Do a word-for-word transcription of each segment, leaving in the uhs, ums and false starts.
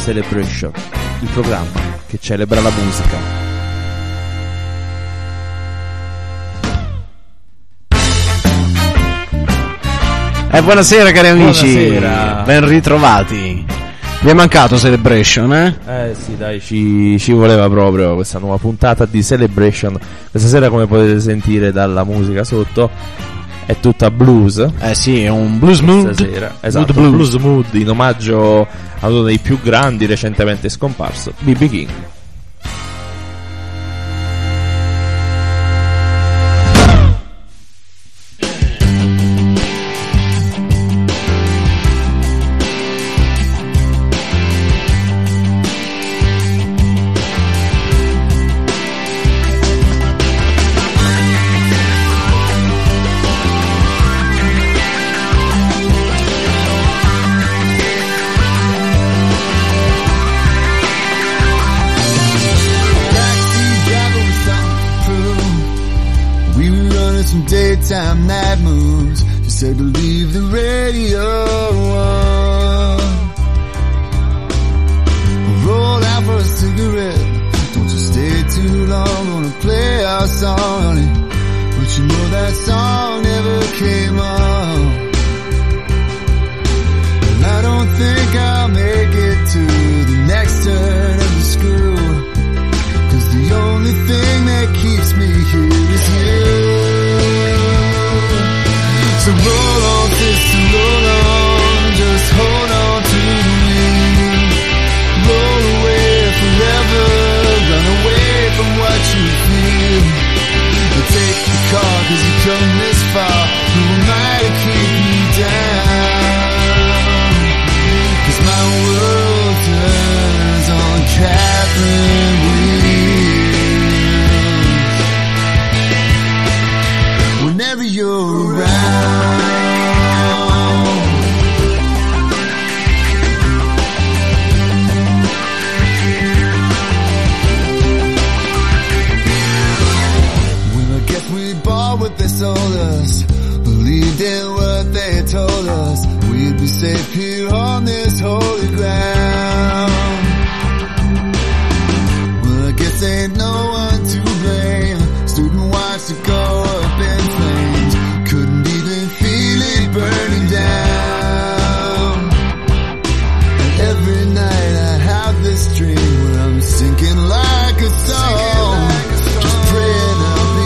Celebration, il programma che celebra la musica. Eh, buonasera cari amici, Buonasera. Ben ritrovati. Vi è mancato Celebration, eh? Eh sì, dai, ci, ci voleva proprio questa nuova puntata di Celebration. Questa sera, come potete sentire dalla musica sotto, è tutta blues. Eh sì, è un blues mood. Stasera, esatto, mood blues. blues mood in omaggio a uno dei più grandi recentemente scomparso, B B King. Daytime night moves, she said to leave the radio on. Roll out for a cigarette, don't you stay too long, gonna play our song, honey. But you know that song never came on. And I don't think I'll make it to the next turn of the screw, 'cause the only thing that keeps me here is you. So roll on, sister, roll on, just hold on to me. Roll away forever, run away from what you feel. But take the car, 'cause you come this far, who am I to keep you down? 'Cause my world turns on Catherine wheels. Whenever you're around. What they sold us, believed in what they told us, we'd be safe here on this holy ground. Well, I guess ain't no one to blame. Student watched it go up in flames, couldn't even feel it burning down. And every night I have this dream where I'm sinking like a stone, just praying I'll be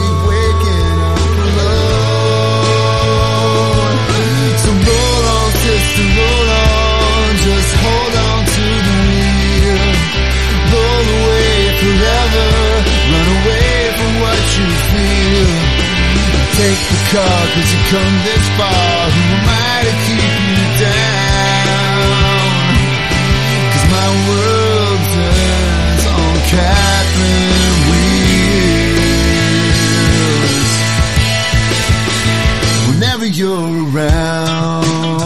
roll on, just hold on to the wheel. Roll away forever, run away from what you feel. Take the car, 'cause you come this far, who am I to keep you down? 'Cause my world turns on Catherine wheels. Whenever you're around.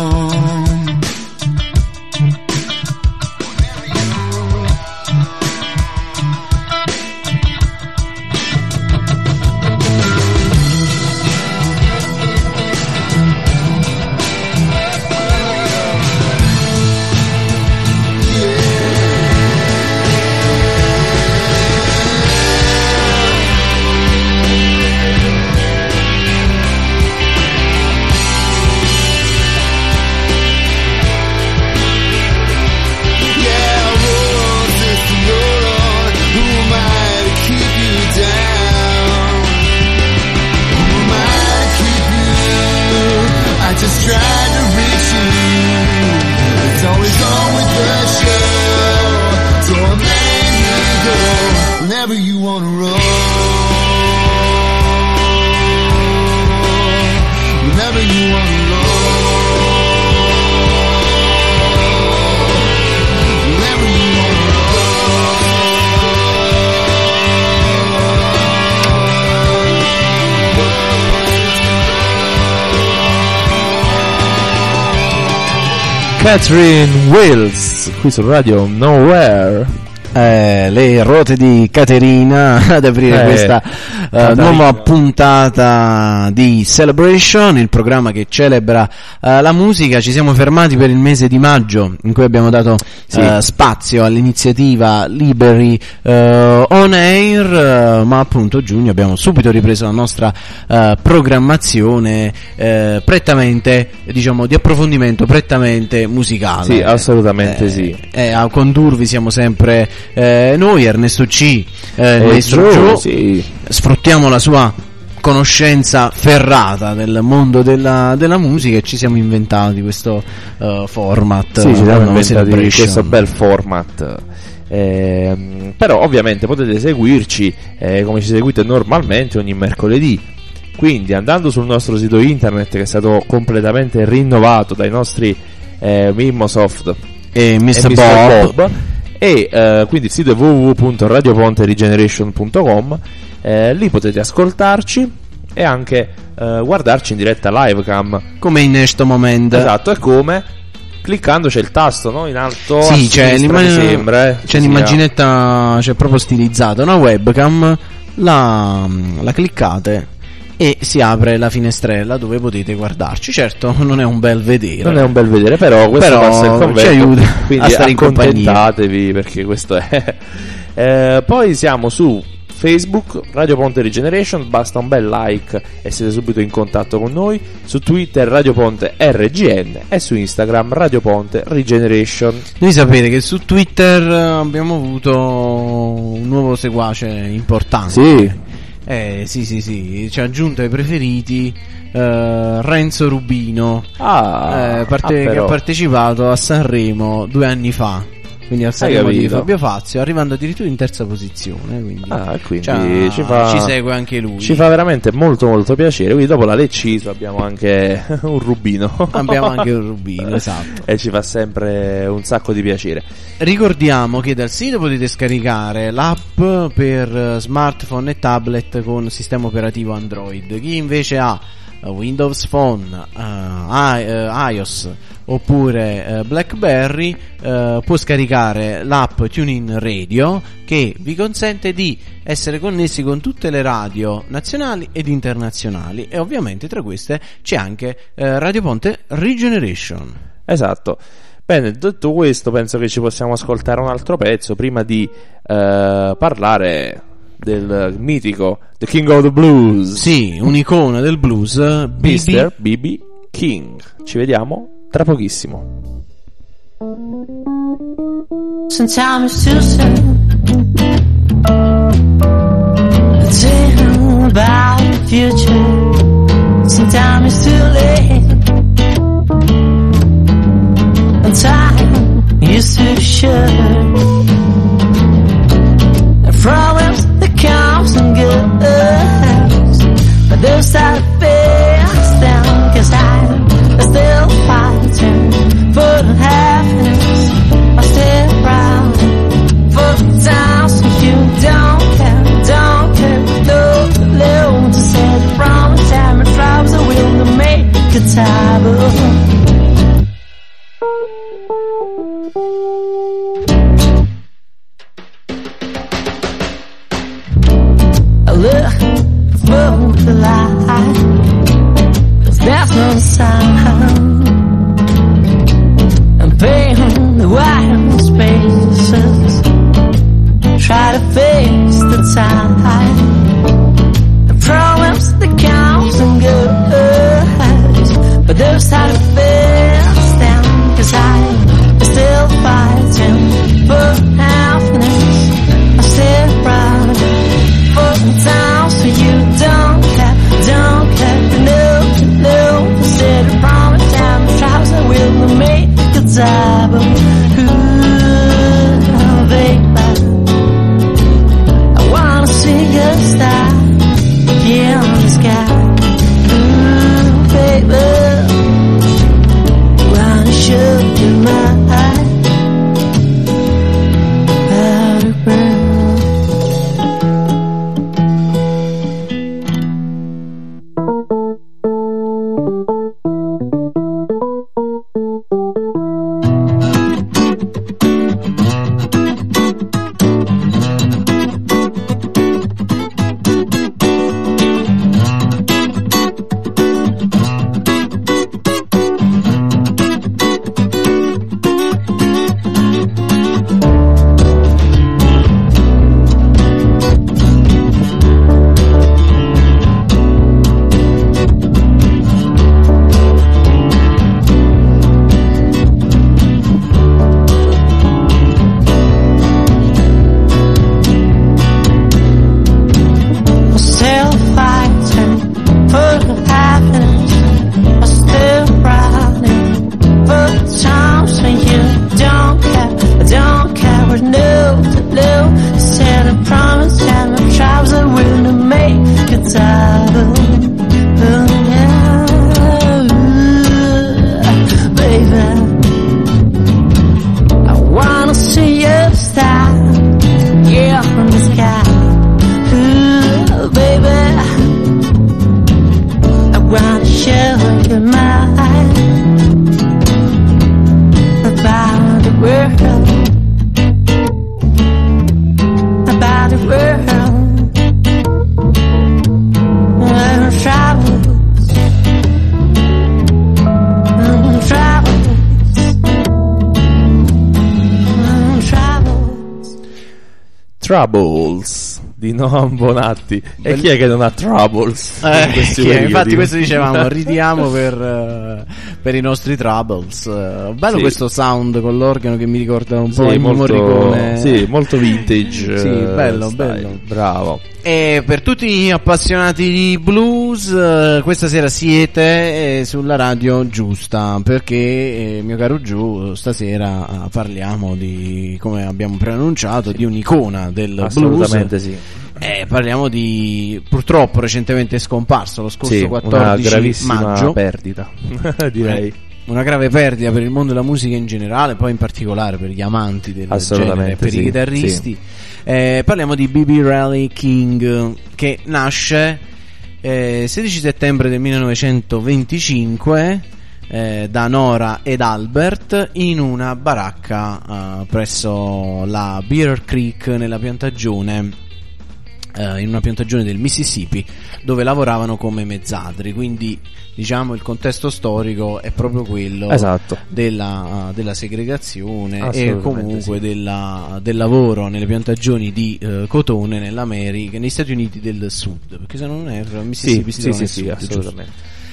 Just try to reach you. It's always on with the show. So I'll let you go whenever you wanna roll. Whenever you wanna roll. Whenever you wanna Catherine Wheels, qui su Radio Nowhere. Eh, le ruote di Caterina ad aprire eh, questa uh, nuova puntata di Celebration, il programma che celebra uh, la musica. Ci siamo fermati per il mese di maggio, in cui abbiamo dato sì. uh, spazio all'iniziativa Liberi uh, On Air, uh, ma appunto giugno abbiamo subito ripreso la nostra uh, programmazione uh, prettamente, diciamo, di approfondimento prettamente musicale. Sì, assolutamente eh, sì. Eh, a condurvi siamo sempre Eh, noi, Ernesto C, eh, Ernesto Gio, sì. Sfruttiamo la sua conoscenza ferrata del mondo della, della musica e ci siamo inventati questo uh, format. Sì, ci siamo uh, inventati questo bel format. Eh, però ovviamente potete seguirci eh, come ci seguite normalmente ogni mercoledì. Quindi andando sul nostro sito internet, che è stato completamente rinnovato dai nostri eh, Mimmosoft e mister e mister Bob, Bob, e uh, quindi il sito è w w w punto radio ponte regeneration punto com. Eh, lì potete ascoltarci e anche uh, guardarci in diretta livecam, come in questo momento. Esatto, è come cliccando c'è il tasto, no? In alto sì, a c'è, sinistra, mi sembra, eh, c'è l'immaginetta, c'è proprio stilizzata una webcam, la, la cliccate e si apre la finestrella dove potete guardarci. Certo, non è un bel vedere. Non è un bel vedere, però questo però passa il convento, ci aiuta quindi a stare in compagnia. Accontentatevi, perché questo è. eh, poi siamo su Facebook, Radio Ponte Regeneration, basta un bel like e siete subito in contatto con noi. Su Twitter Radio Ponte R G N e su Instagram Radio Ponte Regeneration. Devi sapere che su Twitter abbiamo avuto un nuovo seguace importante. Sì. Eh sì sì sì, ci ha aggiunto ai preferiti uh, Renzo Rubino, ah, eh, parte- ah, che ha partecipato a Sanremo due anni fa, quindi al Sanremo di Fabio Fazio, arrivando addirittura in terza posizione. Quindi, ah, quindi ci, ci, fa, ci segue anche lui. Ci fa veramente molto molto piacere. Quindi dopo la Lecciso abbiamo anche un Rubino. Abbiamo anche un Rubino, esatto. E ci fa sempre un sacco di piacere. Ricordiamo che dal sito potete scaricare l'app per smartphone e tablet con sistema operativo Android. Chi invece ha Windows Phone, uh, I, uh, iOS oppure uh, BlackBerry uh, può scaricare l'app TuneIn Radio, che vi consente di essere connessi con tutte le radio nazionali ed internazionali, e ovviamente tra queste c'è anche uh, Radio Ponte Regeneration. Esatto. Bene, detto questo, penso che ci possiamo ascoltare un altro pezzo prima di uh, parlare del mitico The King of the Blues. Sì, un'icona del blues, mister B B King. Ci vediamo tra pochissimo. Sometimes too soon to tell about the future. Sometimes it's too late, and time used to shudder. Problems that comes and goes, but those start fast down, 'cause I'm still fighting for the happiness. I'm still proud for the times when you don't care, don't care. No, no, to say the promise time and tribes are willing to make a taboo. Look for the light, 'cause there's no sign. And paint the wild spaces, try to face the tide. The problems that comes and goes, but those start to fast down, 'cause I'm still fighting for happiness. I'm still proud times so you don't care, don't care, no, no. Said a promise time, trials I will make a taboo. title. Oh, yeah, baby, I wanna see you style, yeah, from the sky. Ooh, baby, I wanna show you my about the world, about the world. Uh, travels, uh, travels, uh, travels. Troubles di Noam Bonatti. E chi è che non ha troubles? Eh, in questi chi è? periodi? Infatti questo dicevamo, ridiamo per, uh, per i nostri troubles. Uh, bello Sì. questo sound con l'organo che mi ricorda un Sì, po' il molto, Morricone. sì, molto vintage. Sì, eh, bello, style. bello. Bravo. E per tutti gli appassionati di blues, uh, questa sera siete eh, sulla radio giusta, perché eh, mio caro Giù, stasera uh, parliamo di, come abbiamo preannunciato, di un'icona del blues. Assolutamente sì. Eh, parliamo di, purtroppo recentemente scomparso lo scorso Sì, una quattordici gravissima maggio. perdita, direi. Una grave perdita per il mondo della musica in generale, poi in particolare per gli amanti del Assolutamente genere, per sì, i chitarristi. sì. Eh, parliamo di B B Riley King, che nasce eh, sedici settembre del millenovecentoventicinque eh, da Nora ed Albert in una baracca eh, presso la Bear Creek nella piantagione in una piantagione del Mississippi, dove lavoravano come mezzadri. Quindi diciamo il contesto storico è proprio quello, Esatto. della, della segregazione e Assolutamente comunque sì. della, del lavoro nelle piantagioni di eh, cotone nell'America, negli Stati Uniti del Sud, perché se non erro il Mississippi Sì, si sì, trova sì, nel sì, Sud, giusto? assolutamente.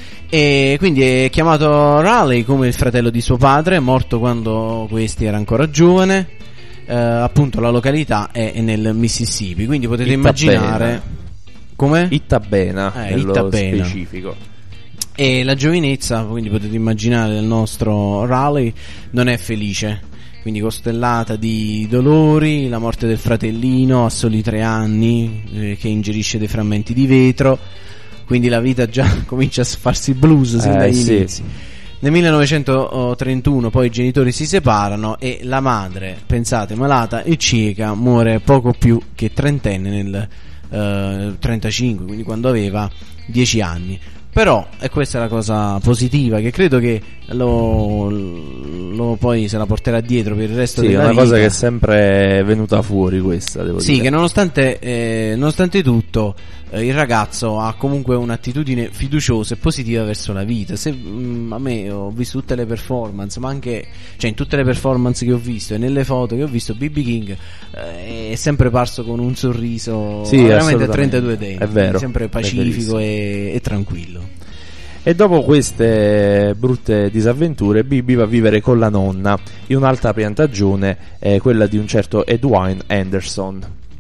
E quindi è chiamato Raleigh come il fratello di suo padre, è morto quando questi era ancora giovane. Uh, appunto la località è nel Mississippi, quindi potete Itta immaginare Bena. come Itabena, Eh, nello Itabena. specifico. e la giovinezza, quindi potete immaginare il nostro Raleigh non è felice, quindi costellata di dolori, la morte del fratellino a soli tre anni eh, che ingerisce dei frammenti di vetro, quindi la vita già comincia a farsi blues sin Eh, dagli sì. inizi. Nel millenovecentotrentuno poi i genitori si separano e la madre, pensate, malata e cieca, muore poco più che trentenne nel eh, trentacinque, quindi quando aveva dieci anni. Però, e questa è la cosa positiva, che credo che lo, lo poi se la porterà dietro per il resto Sì, è della una vita. cosa che è sempre venuta fuori questa, devo Sì, dire. che nonostante, eh, nonostante tutto eh, il ragazzo ha comunque un'attitudine fiduciosa e positiva verso la vita. Se, mh, a me ho visto tutte le performance, ma anche, cioè in tutte le performance che ho visto e nelle foto che ho visto, B B King eh, è sempre parso con un sorriso, Sì, veramente a assolutamente. trentadue denti, È vero, sempre è pacifico verissimo. e, e tranquillo. E dopo queste brutte disavventure, Bibi va a vivere con la nonna in un'altra piantagione, eh, quella di un certo Edwin Anderson.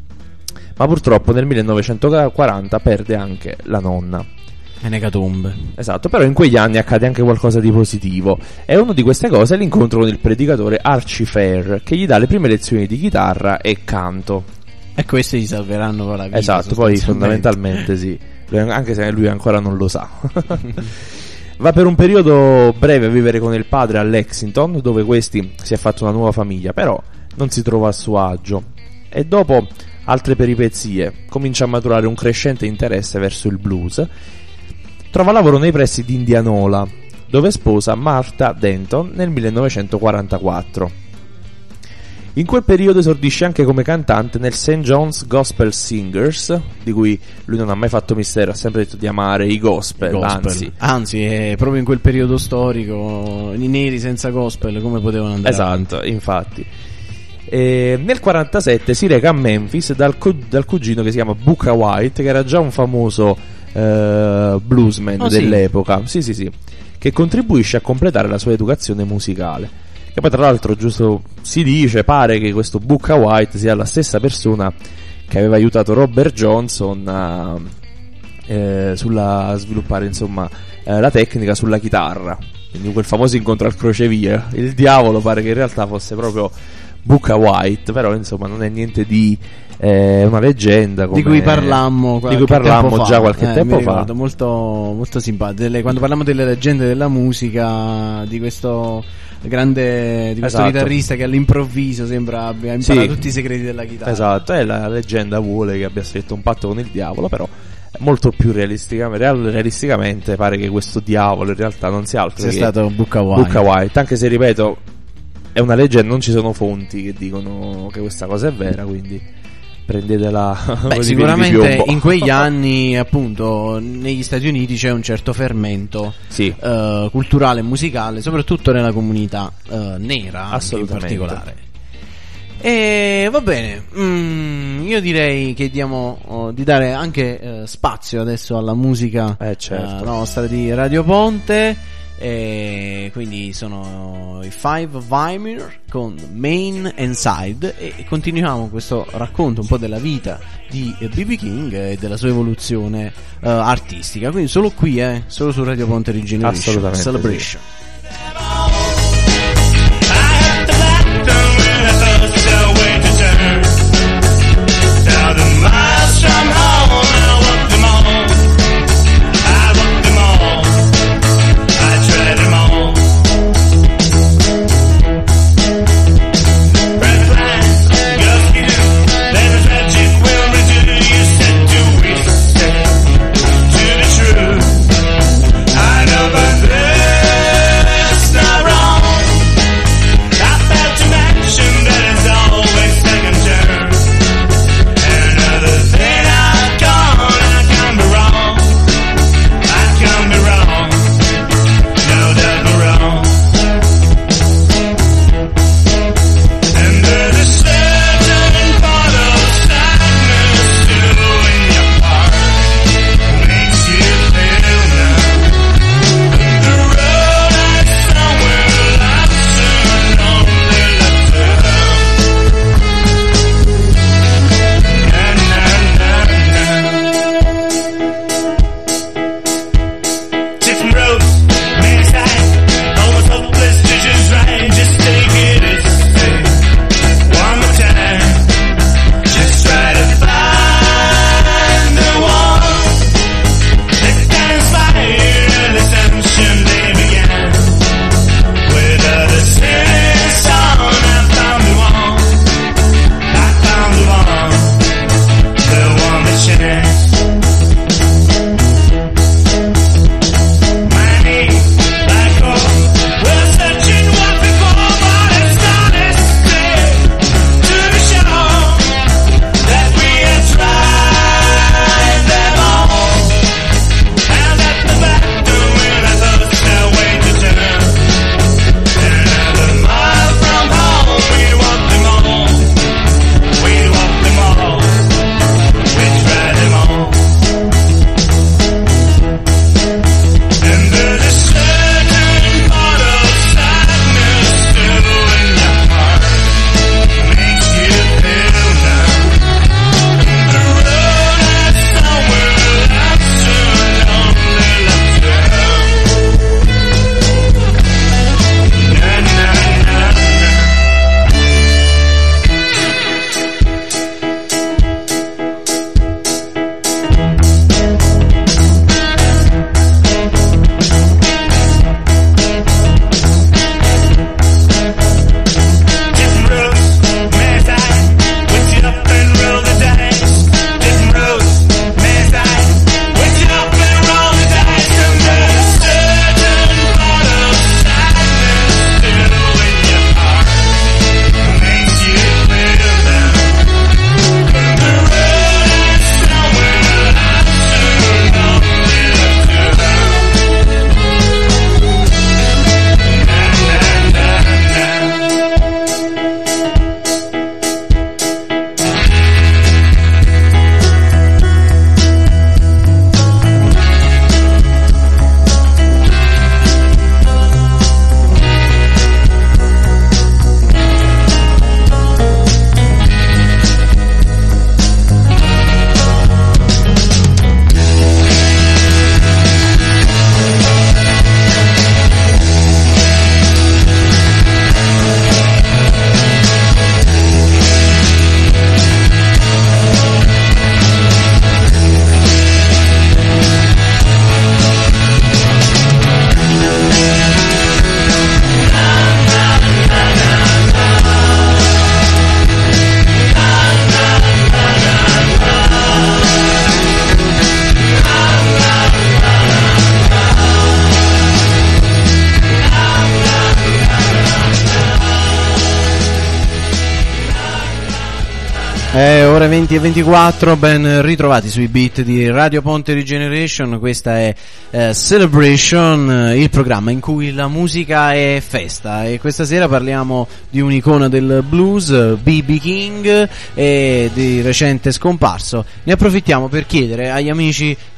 Ma purtroppo nel millenovecentoquaranta perde anche la nonna. È necatombe. Esatto, però in quegli anni accade anche qualcosa di positivo. E una di queste cose è l'incontro con il predicatore Archie Fair, che gli dà le prime lezioni di chitarra e canto. E queste gli salveranno poi la vita. Esatto, poi sostanzialmente. fondamentalmente sì, lui, anche se lui ancora non lo sa. Va per un periodo breve a vivere con il padre a Lexington, dove questi si è fatto una nuova famiglia, però non si trova a suo agio. E dopo altre peripezie comincia a maturare un crescente interesse verso il blues. Trova lavoro nei pressi di Indianola, dove sposa Martha Denton nel millenovecentoquarantaquattro. In quel periodo esordisce anche come cantante nel Saint John's Gospel Singers, di cui lui non ha mai fatto mistero, ha sempre detto di amare i gospel, Gospel. anzi. Anzi, è proprio in quel periodo storico i neri senza gospel come potevano andare Esatto, avanti? infatti. E nel quarantasette si reca a Memphis dal, co- dal cugino che si chiama Booker White, che era già un famoso eh, bluesman Oh, sì? dell'epoca, sì sì sì, che contribuisce a completare la sua educazione musicale. Che poi tra l'altro, giusto si dice, pare che questo Booker White sia la stessa persona che aveva aiutato Robert Johnson a eh, sulla, a sviluppare insomma eh, la tecnica sulla chitarra. Quindi quel famoso incontro al crocevia. Il diavolo pare che in realtà fosse proprio Booker White, però insomma non è niente di eh, una leggenda come, di cui parlammo di cui parlammo già qualche eh, tempo mi fa. ricordo, molto, molto simpatico. Delle- quando parliamo delle leggende della musica, di questo grande di questo Esatto. chitarrista che all'improvviso sembra abbia imparato Sì. tutti i segreti della chitarra. Esatto, e la leggenda vuole che abbia stretto un patto con il diavolo, però molto più realisticamente, real- realisticamente pare che questo diavolo in realtà non sia altro Sia che stato Booker White. Booker White, anche se ripeto è una leggenda, non ci sono fonti che dicono che questa cosa è vera, quindi prendetela con i Beh, piedi di sicuramente piombo. in quegli anni, appunto, negli Stati Uniti c'è un certo fermento Sì, eh, culturale e musicale, soprattutto nella comunità eh, nera, anche in Assolutamente. particolare. E va bene, mm, io direi che diamo oh, di dare anche eh, spazio adesso alla musica Eh, certo. eh, nostra di Radio Ponte. E quindi sono i Five Weimar con Main and Side, e continuiamo questo racconto un po' della vita di B B King e della sua evoluzione eh, artistica. Quindi solo qui, eh, solo su Radio Ponte Regeneration Assolutamente Celebration. I know, but then Eh, ore venti e ventiquattro, ben ritrovati sui beat di Radio Ponte Regeneration. Questa è eh, Celebration, il programma in cui la musica è festa, e questa sera parliamo di un'icona del blues, B B King, e di recente scomparso. Ne approfittiamo per chiedere agli amici eh,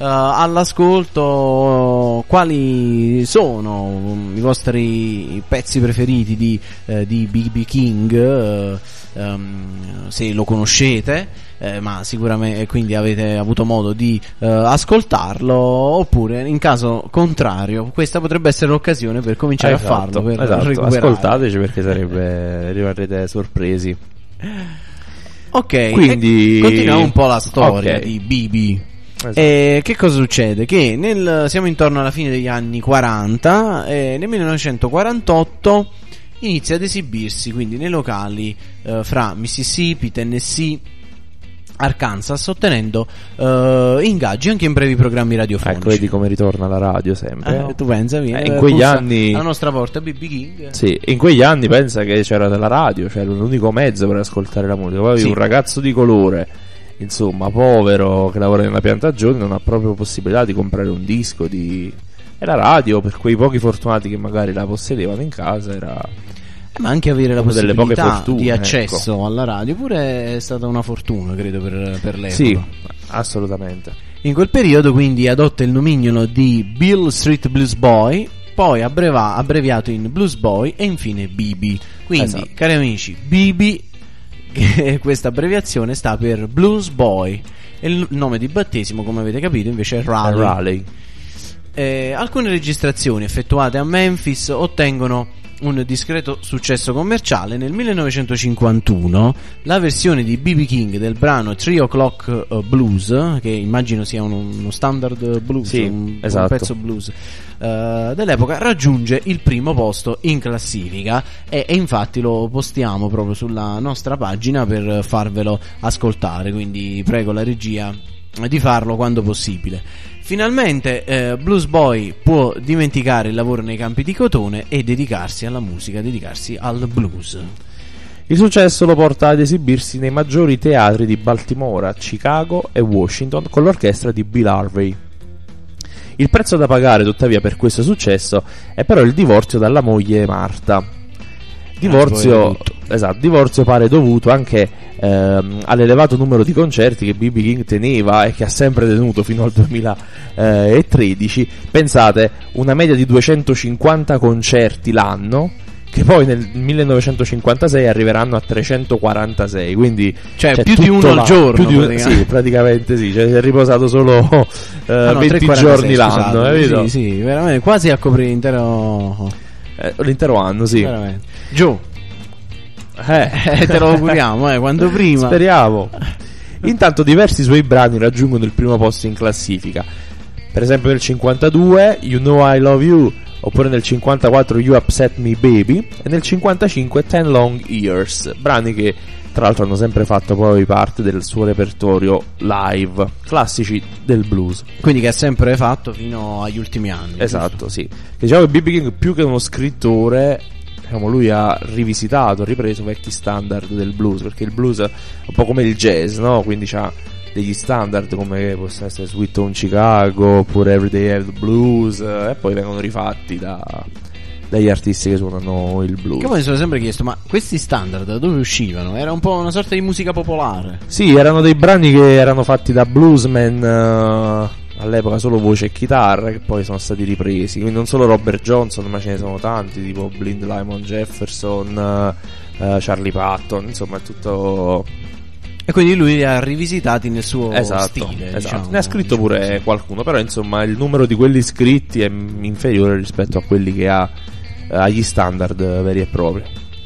all'ascolto quali sono i vostri pezzi preferiti di, eh, di B B King, eh, Um, se lo conoscete, eh, ma sicuramente quindi avete avuto modo di uh, ascoltarlo, oppure in caso contrario questa potrebbe essere l'occasione per cominciare esatto, a farlo, per esatto. recuperare. Ascoltateci, perché sarebbe rimarrete sorpresi. Ok, quindi continuiamo un po' la storia okay. di B B. Esatto. E che cosa succede? Che nel, siamo intorno alla fine degli anni quaranta, e nel millenovecentoquarantotto inizia ad esibirsi quindi nei locali eh, fra Mississippi, Tennessee, Arkansas, ottenendo eh, ingaggi anche in brevi programmi radiofonici. Ecco, vedi come ritorna la radio sempre. Eh, no? tu pensa, viene, eh, in quegli bussa anni alla nostra porta B B King. Sì, in quegli anni pensa che c'era della radio, cioè l'unico mezzo per ascoltare la musica. Poi sì. Un ragazzo di colore, insomma, povero, che lavora nella piantagione, non ha proprio possibilità di comprare un disco di... E la radio, per quei pochi fortunati che magari la possedevano in casa, era... Ma anche avere la delle poche possibilità fortune, di accesso ecco. alla radio pure è stata una fortuna, credo, per, per l'epoca. Sì, assolutamente. In quel periodo quindi adotta il nomignolo di Beale Street Blues Boy, poi abbreva, abbreviato in Blues Boy, e infine B B. Quindi, esatto. Cari amici, B B, che questa abbreviazione sta per Blues Boy, e il nome di battesimo, come avete capito, invece è Raleigh. Raleigh. Eh, alcune registrazioni effettuate a Memphis ottengono un discreto successo commerciale. Nel millenovecentocinquantuno la versione di B B King del brano Three O'Clock Blues, che immagino sia uno, uno standard blues, sì, un, esatto. un pezzo blues uh, dell'epoca, raggiunge il primo posto in classifica, e, e infatti lo postiamo proprio sulla nostra pagina per farvelo ascoltare, quindi prego la regia di farlo quando possibile. Finalmente eh, Blues Boy può dimenticare il lavoro nei campi di cotone e dedicarsi alla musica, dedicarsi al blues. Il successo lo porta ad esibirsi nei maggiori teatri di Baltimora, Chicago e Washington con l'orchestra di Bill Harvey. Il prezzo da pagare tuttavia per questo successo è però il divorzio dalla moglie Marta. Divorzio, esatto, divorzio pare dovuto anche ehm, all'elevato numero di concerti che B B King teneva e che ha sempre tenuto fino al duemilatredici. Pensate, una media di duecentocinquanta concerti l'anno, che poi nel millenovecentocinquantasei arriveranno a trecentoquarantasei, quindi cioè, cioè più di uno al giorno, più di un, praticamente. Sì, praticamente sì, cioè si è riposato solo eh, ah, no, venti giorni l'anno, capito? Sì, sì, veramente quasi a coprire l'intero eh, l'intero anno, sì. Veramente. Giù. Eh, eh te lo auguriamo, eh, quando prima. Speriamo. Intanto diversi suoi brani raggiungono il primo posto in classifica. Per esempio nel cinquantadue You Know I Love You, oppure nel cinquantaquattro You Upset Me Baby, e nel cinquantacinque Ten Long Years, brani che tra l'altro hanno sempre fatto poi parte del suo repertorio live, classici del blues. Quindi che ha sempre fatto fino agli ultimi anni. Esatto, giusto? Sì. Diciamo che B B King, più che uno scrittore, diciamo, lui ha rivisitato, ripreso vecchi standard del blues, perché il blues è un po' come il jazz, no? Quindi c'ha degli standard come possono essere Sweet Home Chicago oppure Everyday I Have the Blues, e poi vengono rifatti da dagli artisti che suonano il blues. Che poi mi sono sempre chiesto, ma questi standard da dove uscivano? Era un po' una sorta di musica popolare. Sì, erano dei brani che erano fatti da bluesmen, uh, all'epoca solo voce e chitarra, che poi sono stati ripresi. Quindi non solo Robert Johnson, ma ce ne sono tanti, tipo Blind Lyman Jefferson, uh, uh, Charlie Patton, insomma è tutto. E quindi lui li ha rivisitati nel suo esatto, stile, esatto. diciamo, Ne ha scritto diciamo pure così. qualcuno, però insomma il numero di quelli scritti è inferiore rispetto a quelli che ha eh, agli standard veri e propri.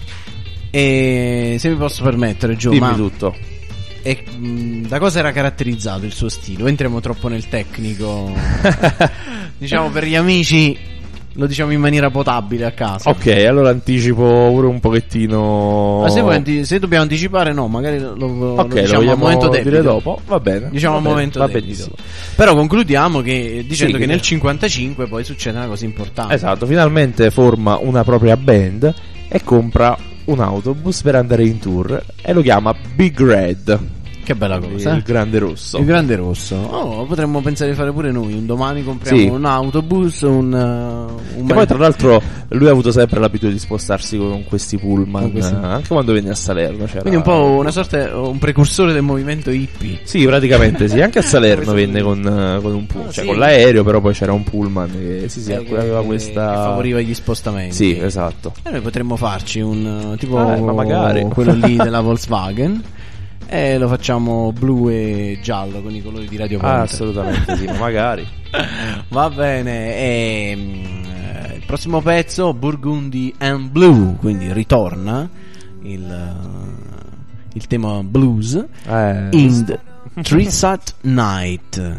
E se mi posso permettere, Gio, Dimmi ma tutto. e, mh, da cosa era caratterizzato il suo stile? O entriamo troppo nel tecnico? Diciamo per gli amici lo diciamo in maniera potabile a casa. Ok, allora anticipo pure un pochettino. Ma se, vuoi anti- se dobbiamo anticipare, no, magari lo, lo, Ok, lo diciamo lo al momento dire debito. dopo. Va bene. Diciamo va al bene, momento va debito. benissimo. Però concludiamo che dicendo Sì, che che- nel cinquantacinque poi succede una cosa importante. Esatto, finalmente forma una propria band e compra un autobus per andare in tour e lo chiama Big Red. Che bella cosa, eh? Il grande rosso. Il grande rosso. Oh, potremmo pensare di fare pure noi. Un domani compriamo Sì. un autobus, un, uh, un Che poi tra l'altro lui ha avuto sempre l'abitudine di spostarsi con questi pullman, Con questi- eh, anche quando venne a Salerno c'era... Quindi un po' una sorta, un precursore del movimento hippie. Sì, praticamente sì, anche a Salerno Questo- venne con, eh, con un pullman, Ah, cioè sì. con l'aereo, però poi c'era un pullman che sì, sì, Eh, che- aveva che questa... favoriva gli spostamenti. Sì, esatto. E noi potremmo farci un uh, tipo Eh, ma magari. quello lì della Volkswagen e lo facciamo blu e giallo con i colori di Radio Ponte. Ah, assolutamente sì, ma magari. Va bene. E, mm, il prossimo pezzo Burgundy and Blue, quindi ritorna il, uh, il tema blues Eh, in the Trisat Night.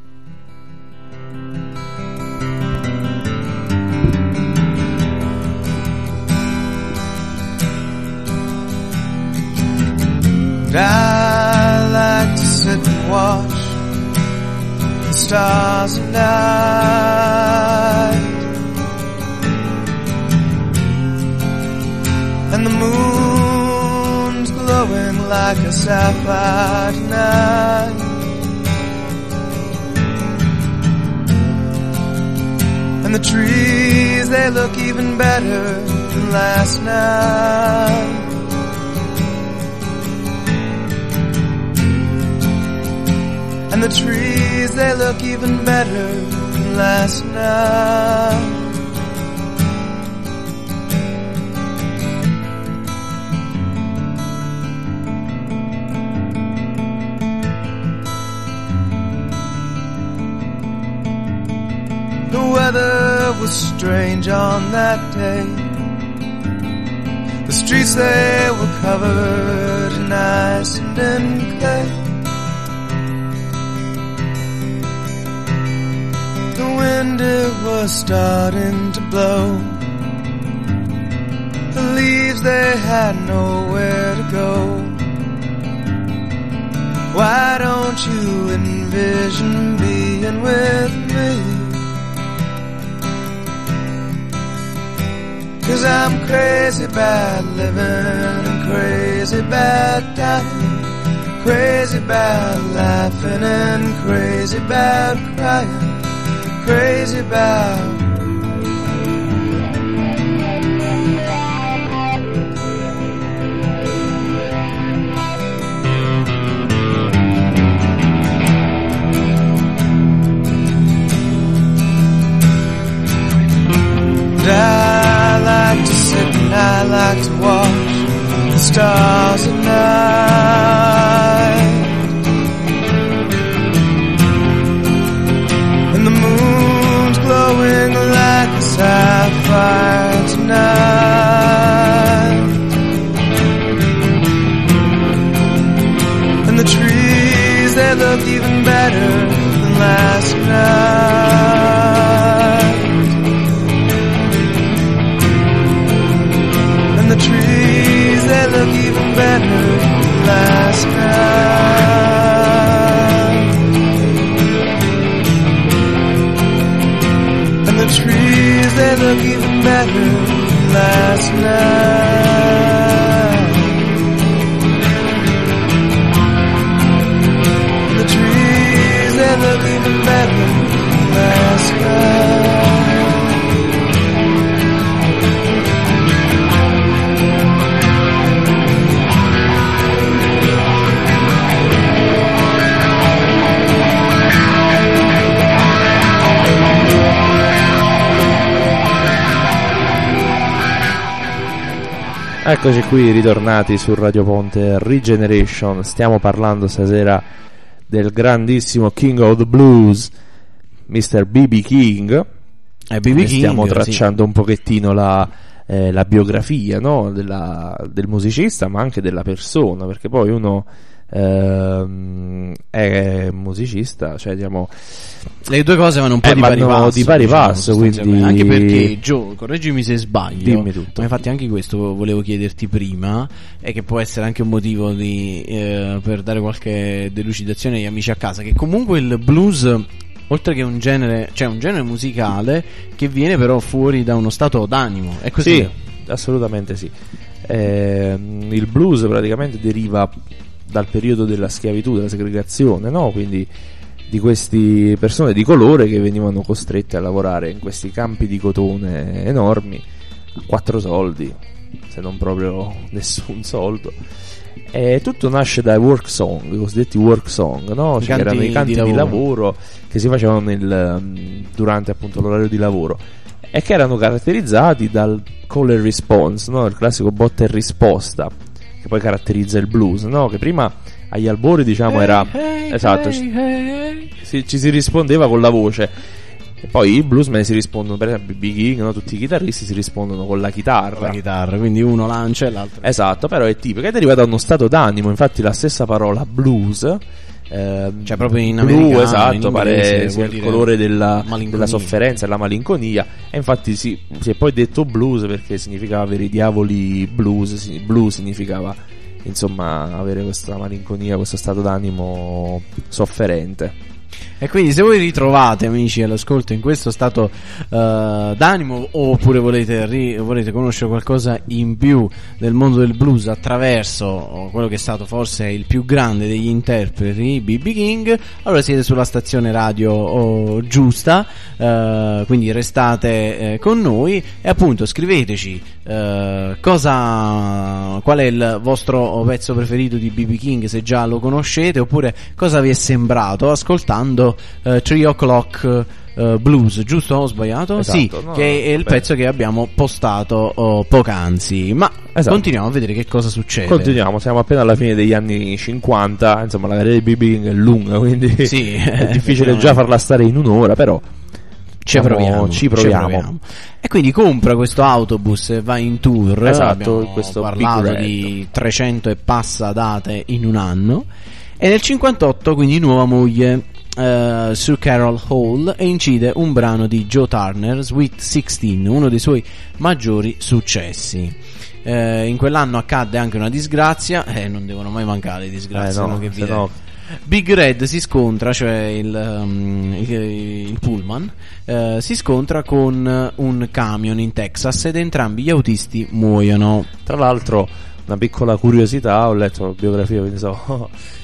I like to sit and watch the stars at night, and the moon's glowing like a sapphire tonight. And the trees, they look even better than last night. And the trees, they look even better than last night. The weather was strange on that day. The streets, they were covered in ice and in clay. The wind, it was starting to blow. The leaves, they had nowhere to go. Why don't you envision being with me? 'Cause I'm crazy about living and crazy about dying, crazy about laughing and crazy about crying, crazy about I like to sit and I like to watch the stars at night, and the moon's glowing like a sapphire tonight, and the trees, they look even better than last night. The trees, they look even better than last night. And the trees, they look even better than last night. And the trees, they look even better than last night. Eccoci qui, ritornati su Radio Ponte Regeneration. Stiamo parlando stasera del grandissimo King of the Blues, mister B B King. Eh, B B E King, stiamo sì. tracciando un pochettino la, eh, la biografia, no? Della, del musicista, ma anche della persona, perché poi uno ehm, è musicista, cioè diciamo Le due cose vanno un po' Eh, di pari vanno passo, di pari diciamo, passo, sostanzialmente. quindi- Anche perché, Gio, correggimi se sbaglio, Dimmi tutto. ma infatti anche questo volevo chiederti prima, e che può essere anche un motivo di, eh, per dare qualche delucidazione agli amici a casa, che comunque il blues, oltre che un genere, cioè un genere musicale che viene però fuori da uno stato d'animo, è così? sì, assolutamente sì. Ehm, il blues praticamente deriva dal periodo della schiavitù, della segregazione, no? Quindi di queste persone di colore che venivano costrette a lavorare in questi campi di cotone enormi a quattro soldi, se non proprio nessun soldo. E tutto nasce dai work song, i cosiddetti work song, no? Cioè, erano i canti di lavoro. di lavoro che si facevano nel, durante appunto l'orario di lavoro, e che erano caratterizzati dal call and response, no? Il classico botta e risposta che poi caratterizza il blues, no? Che prima agli albori, diciamo, era hey, esatto, hey, ci, hey. Si, ci si rispondeva con la voce, e poi i bluesmen si rispondono, per esempio B B King, no? Tutti i chitarristi si rispondono con la chitarra. Con la chitarra, quindi uno lancia e l'altro. Esatto, però è tipico, è derivato da uno stato d'animo. Infatti la stessa parola blues, eh, cioè proprio in blu, americano, esatto, in pare inglese, sia vuol il dire colore della, malinconia. della sofferenza e la malinconia. E infatti si, si è poi detto blues perché significava avere i diavoli blues. si- Blues significava, insomma, avere questa malinconia, questo stato d'animo sofferente. E quindi se voi ritrovate, amici all'ascolto, in questo stato uh, d'animo, oppure volete, ri- volete conoscere qualcosa in più del mondo del blues attraverso quello che è stato forse il più grande degli interpreti, B B King, allora siete sulla stazione radio oh, giusta, uh, quindi restate eh, con noi e appunto scriveteci uh, cosa, qual è il vostro pezzo preferito di B B King, se già lo conoscete, oppure cosa vi è sembrato ascoltando Uh, Three O'Clock uh, Blues, giusto o sbagliato? Esatto, sì, no, che è il vabbè. pezzo che abbiamo postato uh, poc'anzi. Ma Esatto. continuiamo a vedere che cosa succede. Continuiamo, siamo appena alla fine degli anni cinquanta. Insomma, la carriera di B B King è lunga, quindi Sì, è difficile già farla stare in un'ora, però Ci diciamo, proviamo, ci proviamo. E quindi compra questo autobus e va in tour. Esatto, abbiamo questo parlato Big Red. di trecento e passa date in un anno. E nel cinquantotto quindi nuova moglie uh, su Carol Hall e incide un brano di Joe Turner, Sweet sedici, uno dei suoi maggiori successi. Uh, in quell'anno accadde anche una disgrazia, eh, non devono mai mancare le disgrazie, Eh, no, no, che vi se dico. no- Big Red si scontra, cioè il, um, il, il pullman, uh, si scontra con un camion in Texas ed entrambi gli autisti muoiono. Tra l'altro, una piccola curiosità, ho letto la biografia, quindi so.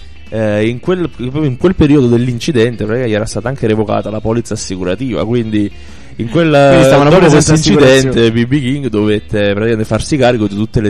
Eh, in, quel, in quel periodo dell'incidente praticamente gli era stata anche revocata la polizza assicurativa, quindi in quel Quindi stavano dopo proprio questo senza incidente B B King dovette praticamente farsi carico di tutte le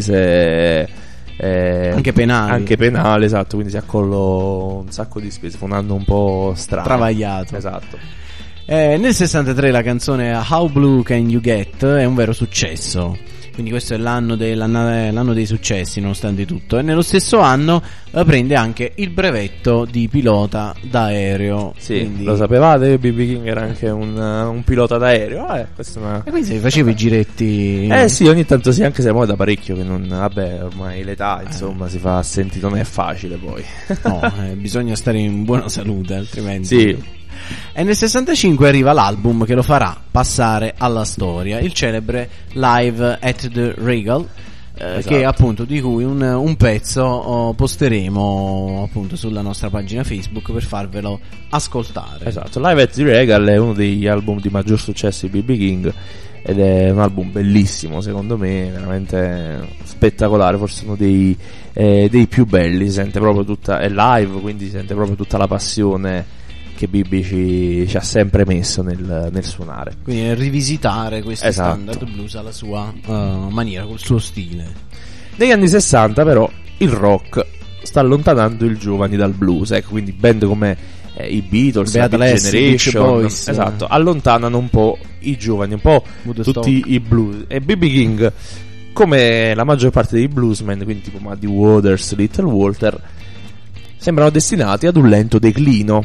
spese, eh, Anche penali. anche penali, esatto, quindi si accollò un sacco di spese. Fu un anno un po' strano, Travagliato. esatto. Eh, nel sessantatré la canzone How Blue Can You Get è un vero successo. Quindi questo è l'anno, de, l'anno, l'anno dei successi nonostante tutto. E nello stesso anno eh, prende anche il brevetto di pilota d'aereo. Sì, quindi... lo sapevate che B B King era anche un, un pilota d'aereo? Eh, questa è una... E quindi facevi i giretti. Eh sì, ogni tanto sì, anche se poi da parecchio che non... Vabbè, ormai l'età, insomma, si fa sentire, non è facile poi. No, eh, bisogna stare in buona salute, altrimenti. Sì. E nel sessantacinque arriva l'album che lo farà passare alla storia, il celebre Live at the Regal, eh, Esatto. che appunto di cui un, un pezzo oh, posteremo appunto sulla nostra pagina Facebook per farvelo ascoltare. Esatto, Live at the Regal è uno degli album di maggior successo di B B King ed è un album bellissimo, secondo me, veramente spettacolare, forse uno dei, eh, dei più belli. Si sente proprio tutta, è live, quindi si sente proprio tutta la passione che B B ci, ci ha sempre messo nel, nel suonare. Quindi nel rivisitare questi Esatto. standard blues alla sua uh, maniera, col suo stile. Negli anni sessanta però il rock sta allontanando i giovani dal blues, ecco, quindi band come eh, i Beatles, Beat la Big Alessi, Generation, Beach Boys, esatto, allontanano un po' i giovani, un po' Woodstock. tutti i blues. E B B King, come la maggior parte dei bluesmen, quindi tipo Muddy Waters, Little Walter, sembrano destinati ad un lento declino.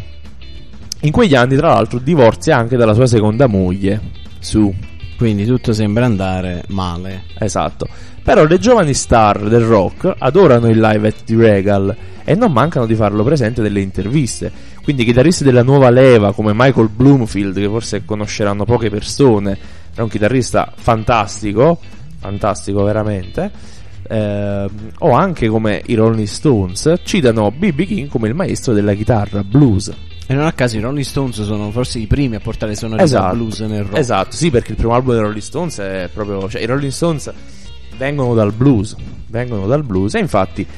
In quegli anni, tra l'altro, divorzia anche dalla sua seconda moglie, Sue. Quindi tutto sembra andare male. Esatto. Però le giovani star del rock adorano il Live at the Regal e non mancano di farlo presente nelle interviste. Quindi i chitarristi della nuova leva come Michael Bloomfield, che forse conosceranno poche persone, è un chitarrista fantastico, fantastico veramente, eh, o anche come i Rolling Stones, citano B B King come il maestro della chitarra blues. E non a caso i Rolling Stones sono forse i primi a portare sonorità Esatto, blues nel rock. esatto, sì, perché il primo album dei Rolling Stones è proprio, cioè i Rolling Stones vengono dal blues, vengono dal blues e infatti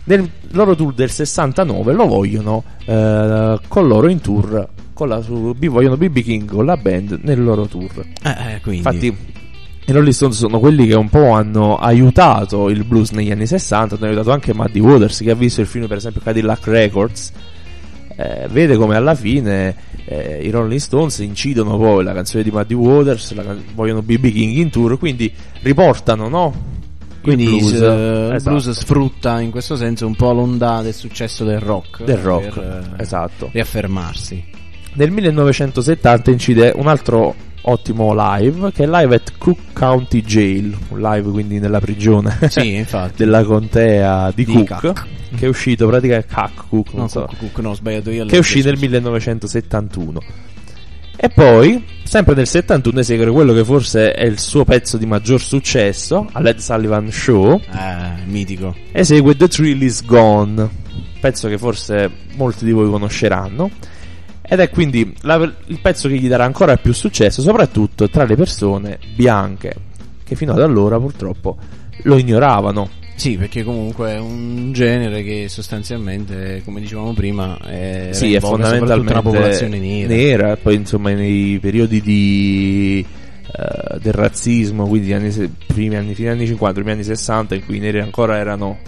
Nel loro tour del sessantanove lo vogliono eh, con loro in tour, con la, su, vogliono B B King con la band nel loro tour. Eh, eh, quindi. Infatti i Rolling Stones sono quelli che un po' hanno aiutato il blues negli anni sessanta, hanno aiutato anche Muddy Waters, che ha visto il film per esempio Cadillac Records, eh, vede come alla fine eh, i Rolling Stones incidono poi la canzone di Muddy Waters, la can- vogliono B B King in tour, quindi riportano, no? Quindi il blues, il blues, esatto. blues sfrutta in questo senso un po' l'onda del successo del rock, Del rock, per eh, esatto. riaffermarsi. Nel millenovecentosettanta incide un altro ottimo live, che è live at Cook County Jail, un live quindi nella prigione Sì, infatti. della contea di, Di Cook, Cook. che è uscito praticamente Cook, Cook, non No, so, Cook, Cook, no, ho sbagliato io. che è uscito nel millenovecentosettantuno. E poi, sempre nel settantuno, esegue quello che forse è il suo pezzo di maggior successo, a Ed Sullivan Show, Eh, mitico. esegue The Thrill Is Gone, pezzo che forse molti di voi conosceranno, ed è quindi la, il pezzo che gli darà ancora più successo, soprattutto tra le persone bianche, che fino ad allora purtroppo lo ignoravano. Sì, perché comunque è un genere che sostanzialmente, come dicevamo prima, è, Sì, è fondamentalmente una popolazione nera. nera, poi insomma nei periodi di uh, del razzismo, quindi anni, se- primi anni, fine anni cinquanta, primi anni sessanta, in cui i neri ancora erano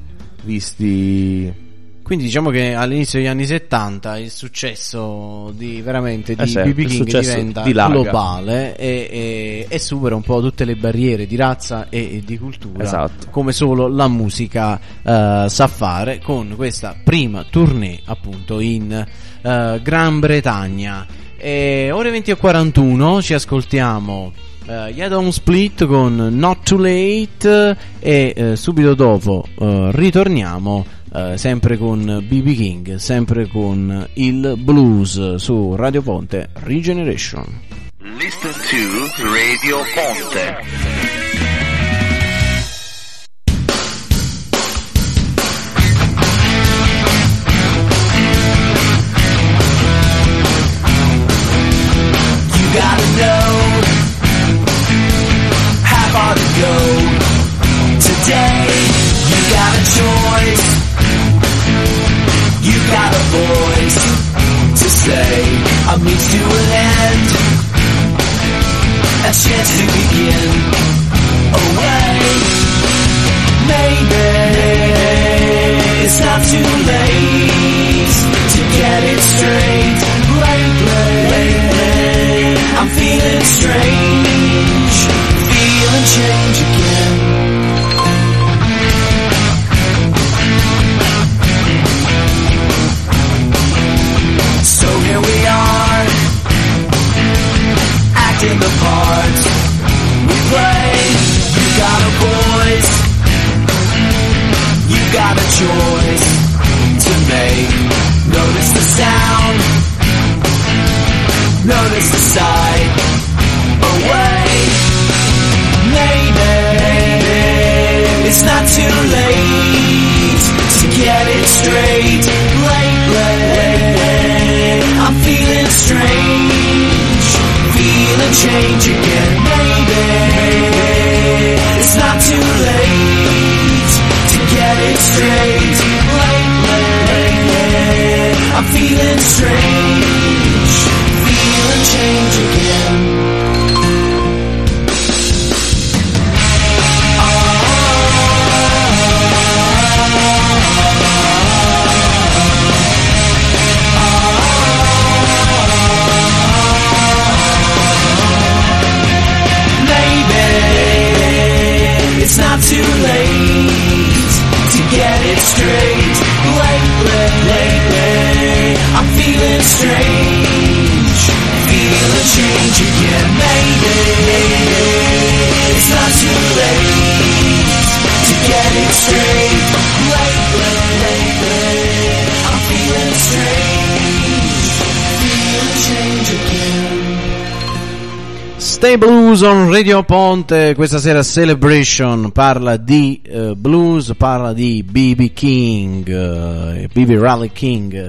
visti. Quindi diciamo che all'inizio degli anni settanta il successo di veramente di Eh sì, B B il King successo diventa dilaga. globale e, e, e supera un po' tutte le barriere di razza e, e di cultura, Esatto. come solo la musica eh, sa fare, con questa prima tournée appunto in eh, Gran Bretagna. E ore venti e quarantuno ci ascoltiamo Uh, Yeah Don't Split con Not Too Late e uh, subito dopo uh, ritorniamo uh, sempre con B B King, sempre con il blues su Radio Ponte Regeneration. Listen to Radio Ponte. Gotta know how far to go today. You got a choice, you got a voice to say a means to an end, a chance to begin. Away, maybe it's not too late to get it straight. Lately, lately I'm feeling strange, feeling change again. So here we are, acting the part we play. You got a voice, you got a choice to make. Notice the sound, notice the sight. Away, maybe it's not too late to get it straight. Lately, I'm feeling strange, feeling change again. Maybe it's not too late to get it straight. Lately, I'm feeling strange, feeling change again. It's not too late to get it straight. Lately, lately, I'm feeling strange, feeling change again. Maybe it's not too late to get it straight. Lately, lately, I'm feeling strange, feeling change again. Stay Blues on Radio Ponte. Questa sera Celebration parla di uh, blues, parla di B B King, uh, B B Raleigh King,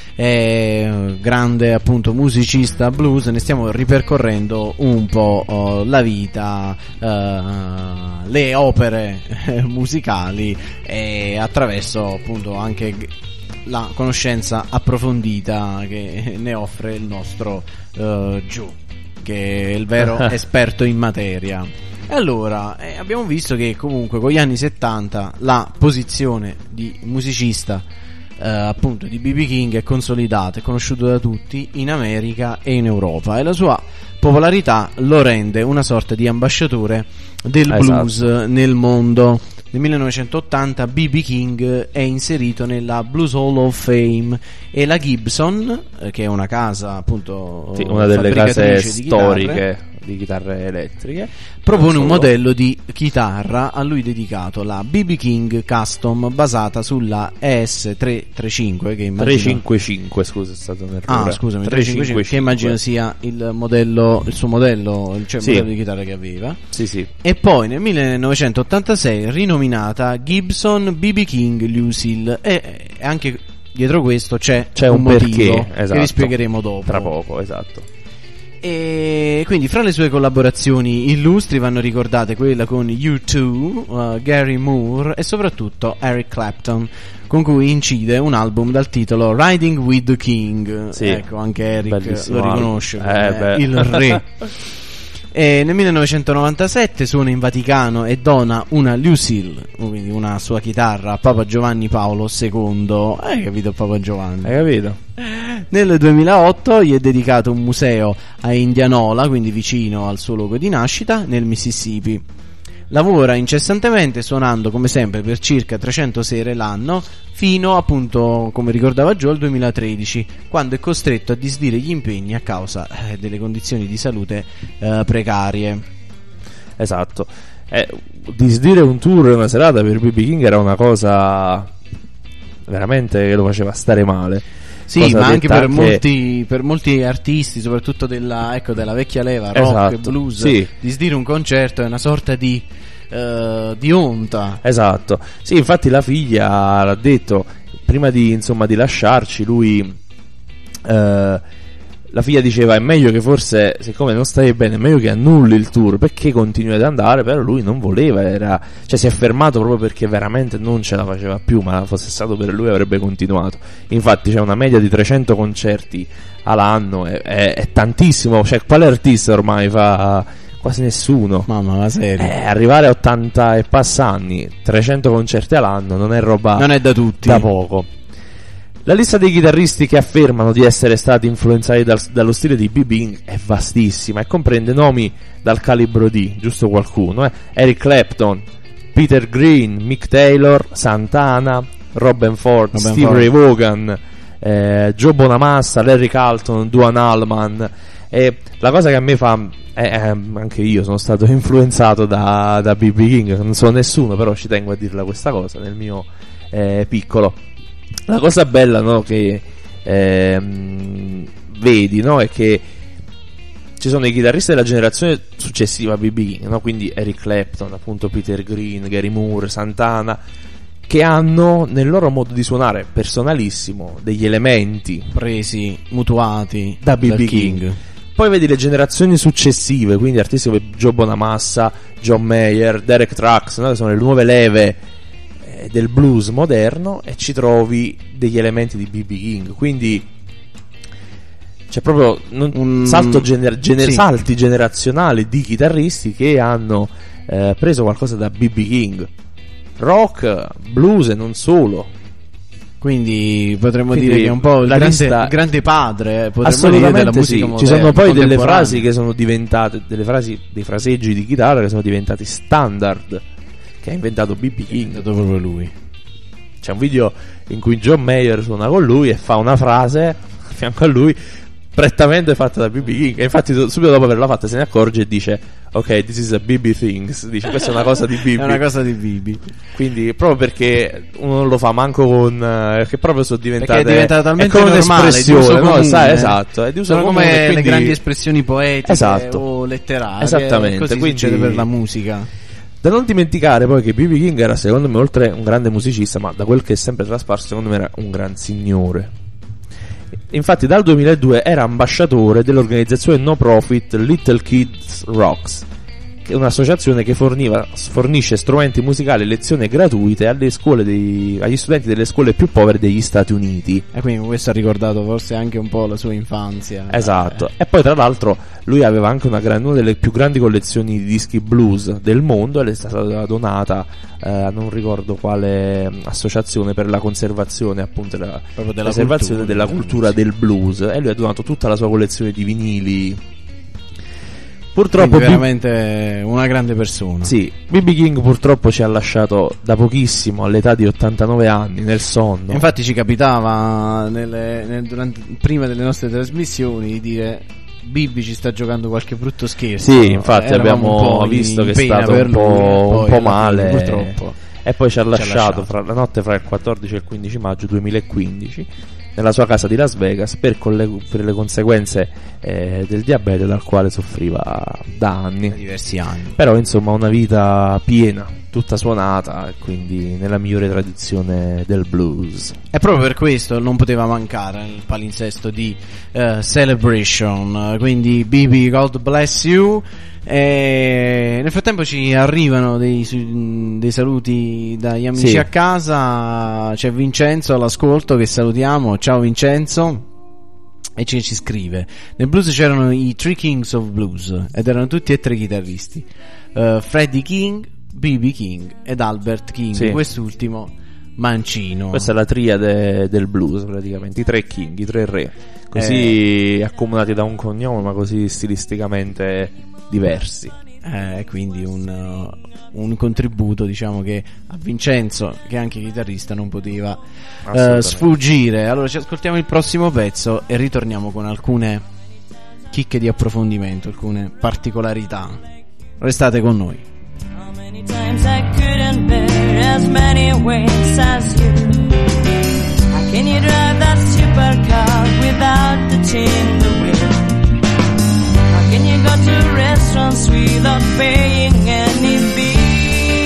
è grande appunto musicista blues. Ne stiamo ripercorrendo un po' uh, la vita, uh, le opere musicali, e attraverso appunto anche la conoscenza approfondita che ne offre il nostro uh, Joe, che è il vero esperto in materia. E allora eh, abbiamo visto che comunque con gli anni settanta la posizione di musicista eh, appunto di B B King è consolidata, è conosciuto da tutti in America e in Europa, e la sua popolarità lo rende una sorta di ambasciatore del esatto. blues nel mondo. Nel millenovecentottanta B B King è inserito nella Blues Hall of Fame, e la Gibson, eh, che è una casa appunto sì, una delle case di storiche chitarre, di chitarre elettriche, propone un modello di chitarra a lui dedicato, la B B King Custom, basata sulla E S trecentotrentacinque, che immagino trecentocinquantacinque, scusa, è stato un errore. Ah, scusami, trecentocinquantacinque, che immagino sia il modello, il suo modello, cioè il sì. modello di chitarra che aveva. Sì, sì. E poi nel millenovecentottantasei rinominata Gibson B B King Lucille, e anche dietro questo c'è, c'è un, un motivo perché, esatto, che vi spiegheremo dopo. Tra poco, esatto. E quindi fra le sue collaborazioni illustri vanno ricordate quella con U due, uh, Gary Moore e soprattutto Eric Clapton, con cui incide un album dal titolo Riding with the King. Sì, ecco, anche Eric bellissimo lo riconosce album. come Eh, il re. E nel millenovecentonovantasette suona in Vaticano e dona una Lucille, quindi una sua chitarra, a Papa Giovanni Paolo secondo. Hai capito, Papa Giovanni? Hai capito? Nel duemilaotto gli è dedicato un museo a Indianola, quindi vicino al suo luogo di nascita, nel Mississippi. Lavora incessantemente, suonando come sempre per circa trecento sere l'anno, fino appunto, come ricordava Joe, al duemilatredici, quando è costretto a disdire gli impegni a causa eh, delle condizioni di salute eh, precarie. Esatto. Eh, disdire un tour e una serata per B B King era una cosa veramente che lo faceva stare male. Sì, cosa ma anche per, anche... molti, per molti artisti, soprattutto della, ecco, della vecchia leva, rock esatto, e blues, sì. disdire un concerto è una sorta di uh, di onta. Esatto. Sì, infatti la figlia l'ha detto prima di, insomma, di lasciarci. Lui eh, la figlia diceva: è meglio che forse, siccome non stai bene, è meglio che annulli il tour, perché continui ad andare. Però lui non voleva, era, cioè si è fermato proprio perché veramente non ce la faceva più, ma fosse stato per lui avrebbe continuato. Infatti c'è una media di trecento concerti all'anno, è, è, è tantissimo. Cioè, quale artista ormai fa? Quasi nessuno. Mamma, ma serio, eh, arrivare a ottanta e passa anni, trecento concerti all'anno, non è roba, non è da tutti, da poco. La lista dei chitarristi che affermano di essere stati influenzati dal, dallo stile di B B King è vastissima e comprende nomi dal calibro di, giusto qualcuno, eh? Eric Clapton, Peter Green, Mick Taylor, Santana, Robben Ford, Robben Steve Ford. Ray Vaughan, eh, Joe Bonamassa, Larry Carlton, Duane Allman. E la cosa che a me fa, eh, eh, anche io sono stato influenzato da, da B B King, non so nessuno, però ci tengo a dirla questa cosa nel mio eh, piccolo. La cosa bella, no, che ehm, vedi, no, è che ci sono i chitarristi della generazione successiva a B B King, no? Quindi Eric Clapton, appunto Peter Green, Gary Moore, Santana, che hanno nel loro modo di suonare personalissimo degli elementi presi, mutuati da B B dal King. King. Poi vedi le generazioni successive, quindi artisti come Joe Bonamassa, John Mayer, Derek Trucks, no? Che sono le nuove leve eh, del blues moderno, e ci trovi degli elementi di B B King. Quindi c'è proprio non, un salto gener- gener- sì. salti generazionali di chitarristi che hanno eh, preso qualcosa da B B King, rock, blues e non solo. Quindi potremmo Quindi dire che è un po' il la grande, lista... il grande padre, eh, potremmo assolutamente dire, della musica sì. moderna. Ci sono poi delle contemporanea. frasi che sono diventate, delle frasi, dei fraseggi di chitarra che sono diventati standard, che ha inventato B B King. È stato proprio lui. C'è un video in cui John Mayer suona con lui e fa una frase a fianco a lui prettamente fatta da B B King, e infatti subito dopo averla fatta se ne accorge e dice ok, this is a B B things, dice questa è una cosa di B B. È una cosa di B B. Quindi proprio perché uno non lo fa manco con uh, che proprio sono diventate, perché è diventata talmente è come normale, un'espressione, di uso no? comune. Sai, esatto, è di uso sono comune, come quindi... le grandi espressioni poetiche, esatto, o letterarie. esattamente, così quindi succede per la musica. Da non dimenticare poi che B B King era, secondo me, oltre un grande musicista, ma da quel che è sempre trasparso, secondo me era un gran signore. Infatti dal duemiladue era ambasciatore dell'organizzazione no profit Little Kids Rocks, che è un'associazione che forniva, fornisce strumenti musicali e lezioni gratuite alle scuole dei, agli studenti delle scuole più povere degli Stati Uniti. E quindi questo ha ricordato forse anche un po' la sua infanzia. Esatto. E poi tra l'altro lui aveva anche una, gran, una delle più grandi collezioni di dischi blues del mondo, ed è stata donata eh, a non ricordo quale associazione per la conservazione, appunto la proprio della conservazione cultura, della cultura sì, del blues, e lui ha donato tutta la sua collezione di vinili. Purtroppo quindi veramente B- una grande persona. Sì, B B King purtroppo ci ha lasciato da pochissimo, all'età di ottantanove anni, nel sonno. Infatti ci capitava nelle, nel, durante, prima delle nostre trasmissioni di dire Bibi ci sta giocando qualche brutto scherzo. Sì, infatti Eravamo abbiamo visto che è stato un po', un po' male, fine, purtroppo. E poi ci ha lasciato, lasciato fra la notte fra il quattordici e il quindici maggio duemilaquindici nella sua casa di Las Vegas per, colle- per le conseguenze eh, del diabete, dal quale soffriva da anni, da diversi anni. Però insomma una vita piena, tutta suonata, e quindi nella migliore tradizione del blues. E proprio per questo non poteva mancare il palinsesto di uh, Celebration, quindi B B, God bless you. E nel frattempo ci arrivano dei, dei saluti dagli amici sì. a casa. C'è Vincenzo all'ascolto, che salutiamo. Ciao Vincenzo. E ci, ci scrive: nel blues c'erano i Three Kings of Blues ed erano tutti e tre chitarristi, uh, Freddie King, B B King ed Albert King, sì. quest'ultimo mancino. Questa è la triade del blues, praticamente i tre king, i tre re, così eh. accomunati da un cognome, ma così stilisticamente diversi. Eh, quindi un, uh, un contributo, diciamo, che a Vincenzo, che è anche chitarrista, non poteva uh, sfuggire. Allora ci ascoltiamo il prossimo pezzo e ritorniamo con alcune chicche di approfondimento, alcune particolarità. Restate con noi. How many times I couldn't bear as many ways as you. How can you drive that supercar without the tin the wheel? Can you go to restaurants without paying any fee?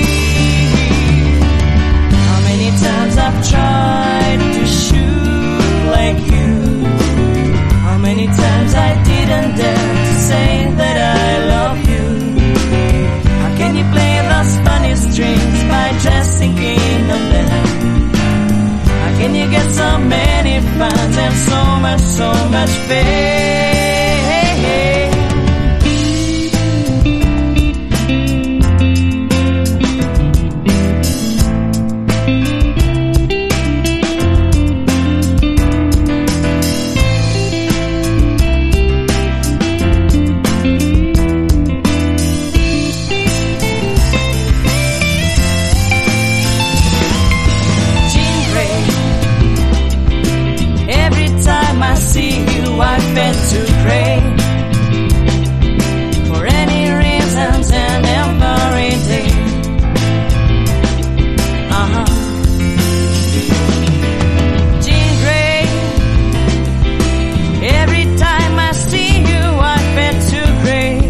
How many times I've tried to shoot like you? How many times I didn't dare to say that I love you? How can you play those funny strings by just thinking of them? How can you get so many fans and so much, so much fame? To pray for any reasons and every day. Uh-huh. Jean Grey, every time I see you I beg to pray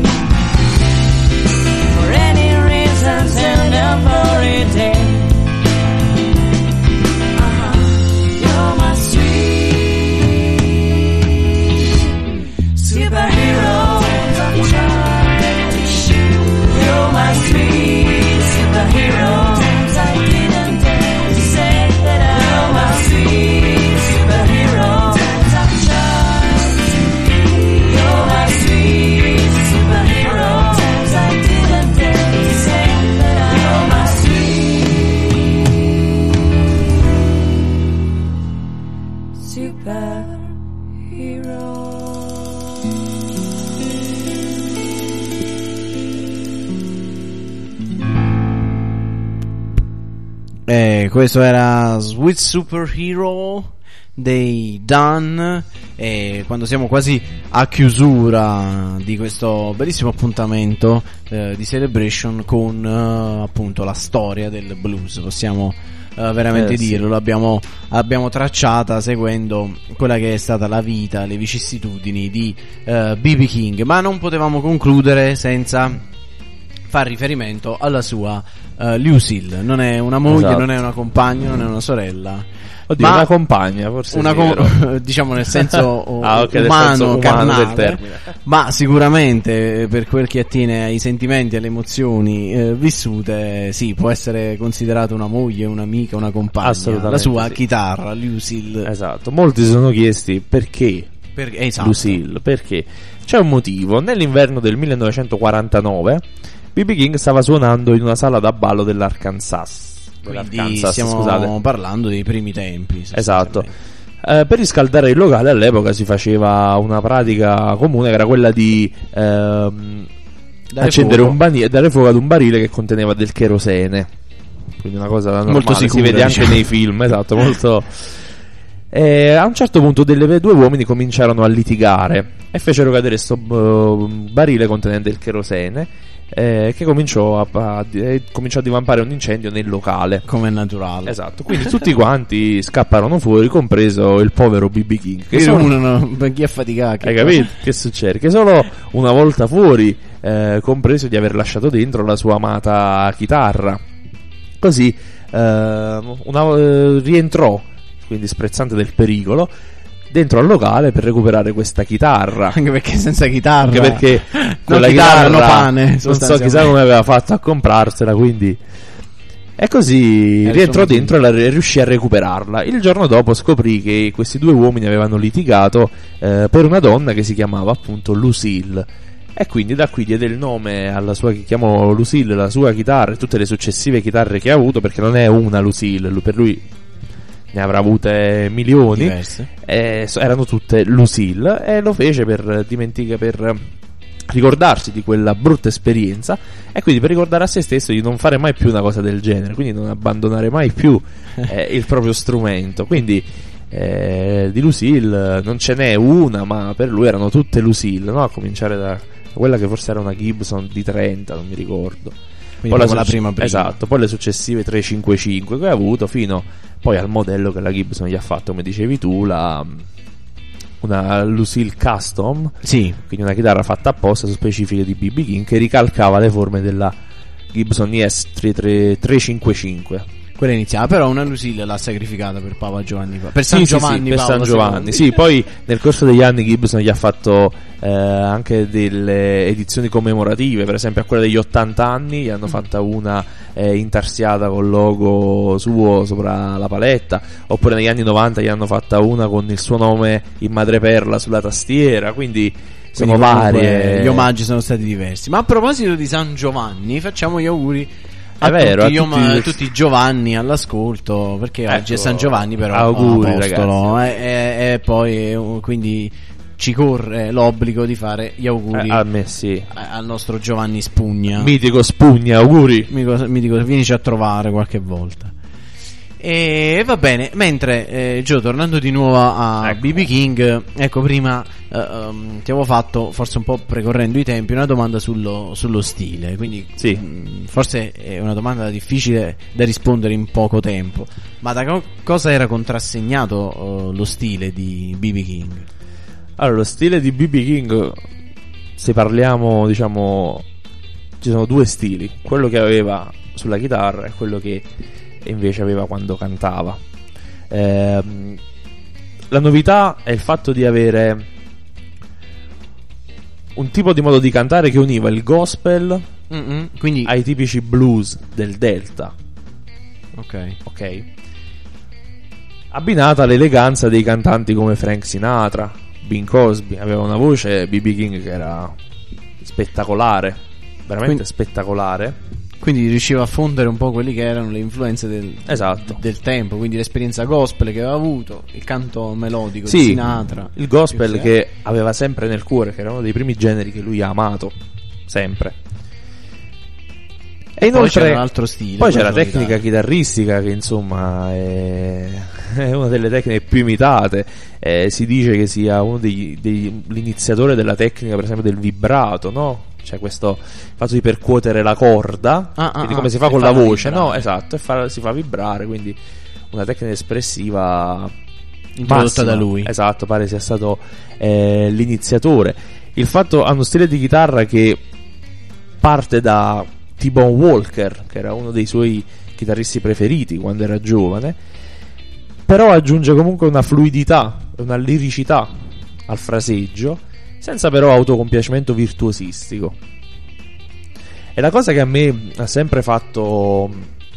for any reasons and every day. Uh-huh. You're my sweet superhero. I'm trying to shoot. You're my sweet superhero. I didn't dare to say that I'm my sweet superhero. I'm trying to be. You're my sweet superhero. I didn't dare to say that I'm my sweet superhero. Eh, questo era Sweet Superhero dei Dun, e quando siamo quasi a chiusura di questo bellissimo appuntamento eh, di Celebration con eh, appunto la storia del blues, possiamo eh, veramente eh, sì. dirlo, l'abbiamo abbiamo tracciata seguendo quella che è stata la vita, le vicissitudini di eh, B B King, ma non potevamo concludere senza far riferimento alla sua uh, Lucille. Non è una moglie, esatto. non è una compagna, non è una sorella. Oddio, ma una compagna, forse una è vero. com- diciamo nel senso ah, okay, umano, nel senso umano carnale, del termine. ma sicuramente per quel che attiene ai sentimenti, alle emozioni eh, vissute, sì, può essere considerata una moglie, un'amica, una compagna. Assolutamente la sua sì. chitarra, Lucille. Esatto, molti si sono chiesti perché Per- esatto. Lucille, perché c'è un motivo. Nell'inverno del millenovecentoquarantanove B B King stava suonando in una sala da ballo dell'Arkansas. Quindi dell'Arkansas, stiamo scusate. parlando dei primi tempi. Esatto. Eh, per riscaldare il locale all'epoca si faceva una pratica comune che era quella di ehm, Dare accendere fuoco. un barile e dare fuoco ad un barile che conteneva del cherosene. Quindi una cosa normale, Molto sicura, si vede anche diciamo. nei film, esatto, molto. E a un certo punto delle due uomini cominciarono a litigare e fecero cadere sto uh, barile contenente il cherosene, eh, che cominciò a, a, eh, cominciò a divampare un incendio nel locale. Come è naturale. Esatto, quindi tutti quanti scapparono fuori, compreso il povero B B King. Che Che solo, uno non, per chi è faticato. hai capito? Che succede? Che solo una volta fuori, eh, compreso di aver lasciato dentro la sua amata chitarra. Così eh, una, eh, rientrò, quindi sprezzante del pericolo, dentro al locale per recuperare questa chitarra. Anche perché senza chitarra. Anche perché non quella chitarra, chitarra no pane. non so sostanzialmente. chissà come aveva fatto a comprarsela, quindi. E così Eh, rientrò insomma, dentro e la- e riuscì a recuperarla. Il giorno dopo scoprì che questi due uomini avevano litigato eh, per una donna che si chiamava appunto Lucille. E quindi da qui diede il nome alla sua, che chiamò Lucille, la sua chitarra e tutte le successive chitarre che ha avuto, perché non è una Lucille, lui- per lui ne avrà avute milioni. Diverse. Eh, so- erano tutte Lucille, e lo fece per dimenticare, per ricordarsi di quella brutta esperienza, e quindi per ricordare a se stesso di non fare mai più una cosa del genere, quindi non abbandonare mai più eh, il proprio strumento. Quindi eh, di Lucille non ce n'è una, ma per lui erano tutte Lucille, no? A cominciare da quella che forse era una Gibson di trenta, non mi ricordo. Quindi Poi proprio la succe- prima prima. Esatto, poi le successive tre cinquantacinque che ha avuto, fino poi al modello che la Gibson gli ha fatto, come dicevi tu, la una Lucille Custom, Sì. quindi una chitarra fatta apposta su specifiche di B B King, che ricalcava le forme della Gibson E S trecentocinquantacinque. Quella iniziale, però una Lucille l'ha sacrificata per Papa Giovanni Pa- per San Sì, sì, Giovanni sì, per Paolo San Giovanni. secondo. Sì, poi nel corso degli anni Gibson gli ha fatto eh, anche delle edizioni commemorative, per esempio a quella degli ottanta anni gli hanno fatta una eh, intarsiata col logo suo sopra la paletta, oppure negli anni novanta gli hanno fatta una con il suo nome in madreperla sulla tastiera, quindi sono Quindi comunque varie. gli omaggi sono stati diversi. Ma a proposito di San Giovanni, facciamo gli auguri a, È vero, tutti, gli a oma- tutti- tutti i Giovanni all'ascolto, perché Ecco, oggi è San Giovanni, però auguri, apostolo, e, e- e poi eh, quindi ci corre l'obbligo di fare gli auguri Eh, a me sì. a- al nostro Giovanni Spugna. Mitico Spugna, auguri. mi, co- mi dico, vienici a trovare qualche volta. E va bene, mentre eh, Gio, tornando di nuovo a Ecco. B B King, ecco, prima eh, um, ti avevo fatto, forse un po' precorrendo i tempi, una domanda sullo, sullo stile, quindi Sì. mh, forse è una domanda difficile da rispondere in poco tempo, ma da co- cosa era contrassegnato eh, lo stile di B B King? Allora, lo stile di B B King, se parliamo, diciamo, ci sono due stili, quello che aveva sulla chitarra e quello che invece aveva quando cantava. Ehm, la novità è il fatto di avere un tipo di modo di cantare che univa il gospel Mm-mm, quindi, ai tipici blues del Delta, ok. ok? Abbinata all'eleganza dei cantanti come Frank Sinatra, Bing Crosby. Aveva una voce B B King che era spettacolare, veramente Quindi- spettacolare. Quindi riusciva a fondere un po' quelli che erano le influenze del, Esatto. del tempo, quindi l'esperienza gospel che aveva avuto, il canto melodico Sì, di Sinatra, il gospel Sì, che aveva sempre nel cuore, che era uno dei primi generi che lui ha amato sempre. E inoltre poi c'era l'altro stile. poi c'è la quello tecnica chitarristica che insomma è, è una delle tecniche più imitate. Eh, si dice che sia uno degli, degli l'iniziatore della tecnica, per esempio, del vibrato, no? Cioè questo fatto di percuotere la corda, Ah, ah, quindi ah, come si fa e con la farla voce, vibrare. no? Esatto, e fa- si fa vibrare, quindi una tecnica espressiva introdotta massima. da lui. Esatto, pare sia stato eh, l'iniziatore. Il fatto ha uno stile di chitarra che parte da T-Bone Walker, che era uno dei suoi chitarristi preferiti quando era giovane, però aggiunge comunque una fluidità, una liricità al fraseggio, senza però autocompiacimento virtuosistico. E la cosa che a me ha sempre fatto,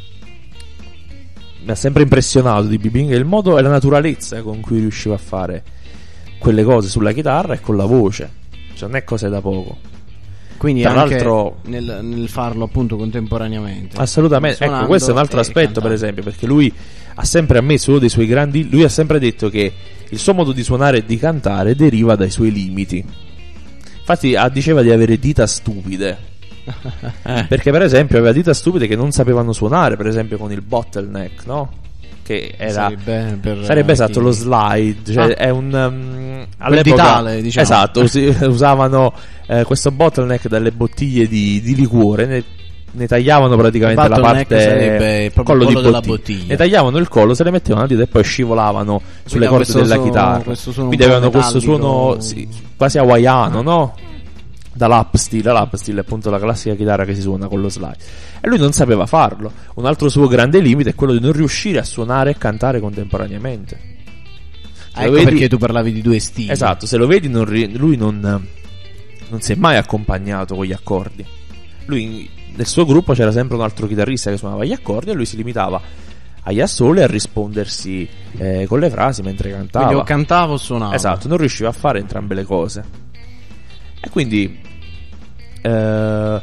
mi ha sempre impressionato di B B King è il modo e la naturalezza con cui riusciva a fare quelle cose sulla chitarra e con la voce. Cioè non è cose da poco. Quindi Tra anche l'altro- nel, nel farlo appunto contemporaneamente. Assolutamente, ecco, Suonando questo è un altro e aspetto, cantando. per esempio, perché lui ha sempre ammesso, uno dei suoi grandi, lui ha sempre detto che il suo modo di suonare e di cantare deriva dai suoi limiti. Infatti ah, diceva di avere dita stupide. Eh. Perché per esempio aveva dita stupide che non sapevano suonare, per esempio con il bottleneck, no? Che era sarebbe, per, sarebbe eh, esatto chi- lo slide, cioè Ah. è un um, Quel ditale, diciamo. esatto, si, usavano eh, questo bottleneck dalle bottiglie di, di liquore, ne, ne tagliavano praticamente la Bottleneck parte sarebbe proprio il collo collo di della bottiglia. bottiglia. Ne tagliavano il collo, se le mettevano a dita e poi scivolavano sulle ha corde questo della suono- chitarra. questo suono un Quindi po' avevano questo metallico. suono sì, quasi hawaiano, no? Da lap steel, la lap steel è appunto la classica chitarra che si suona con lo slide. E lui non sapeva farlo. Un altro suo grande limite è quello di non riuscire a suonare e cantare contemporaneamente. Se Ah, lo ecco vedi- perché tu parlavi di due stili. Esatto, se lo vedi non ri- lui non, non si è mai accompagnato con gli accordi. Lui nel suo gruppo c'era sempre un altro chitarrista che suonava gli accordi e lui si limitava agli assoli e a rispondersi eh, con le frasi mentre cantava. Quindi o cantavo o suonavo. Esatto, non riusciva a fare entrambe le cose. E quindi eh,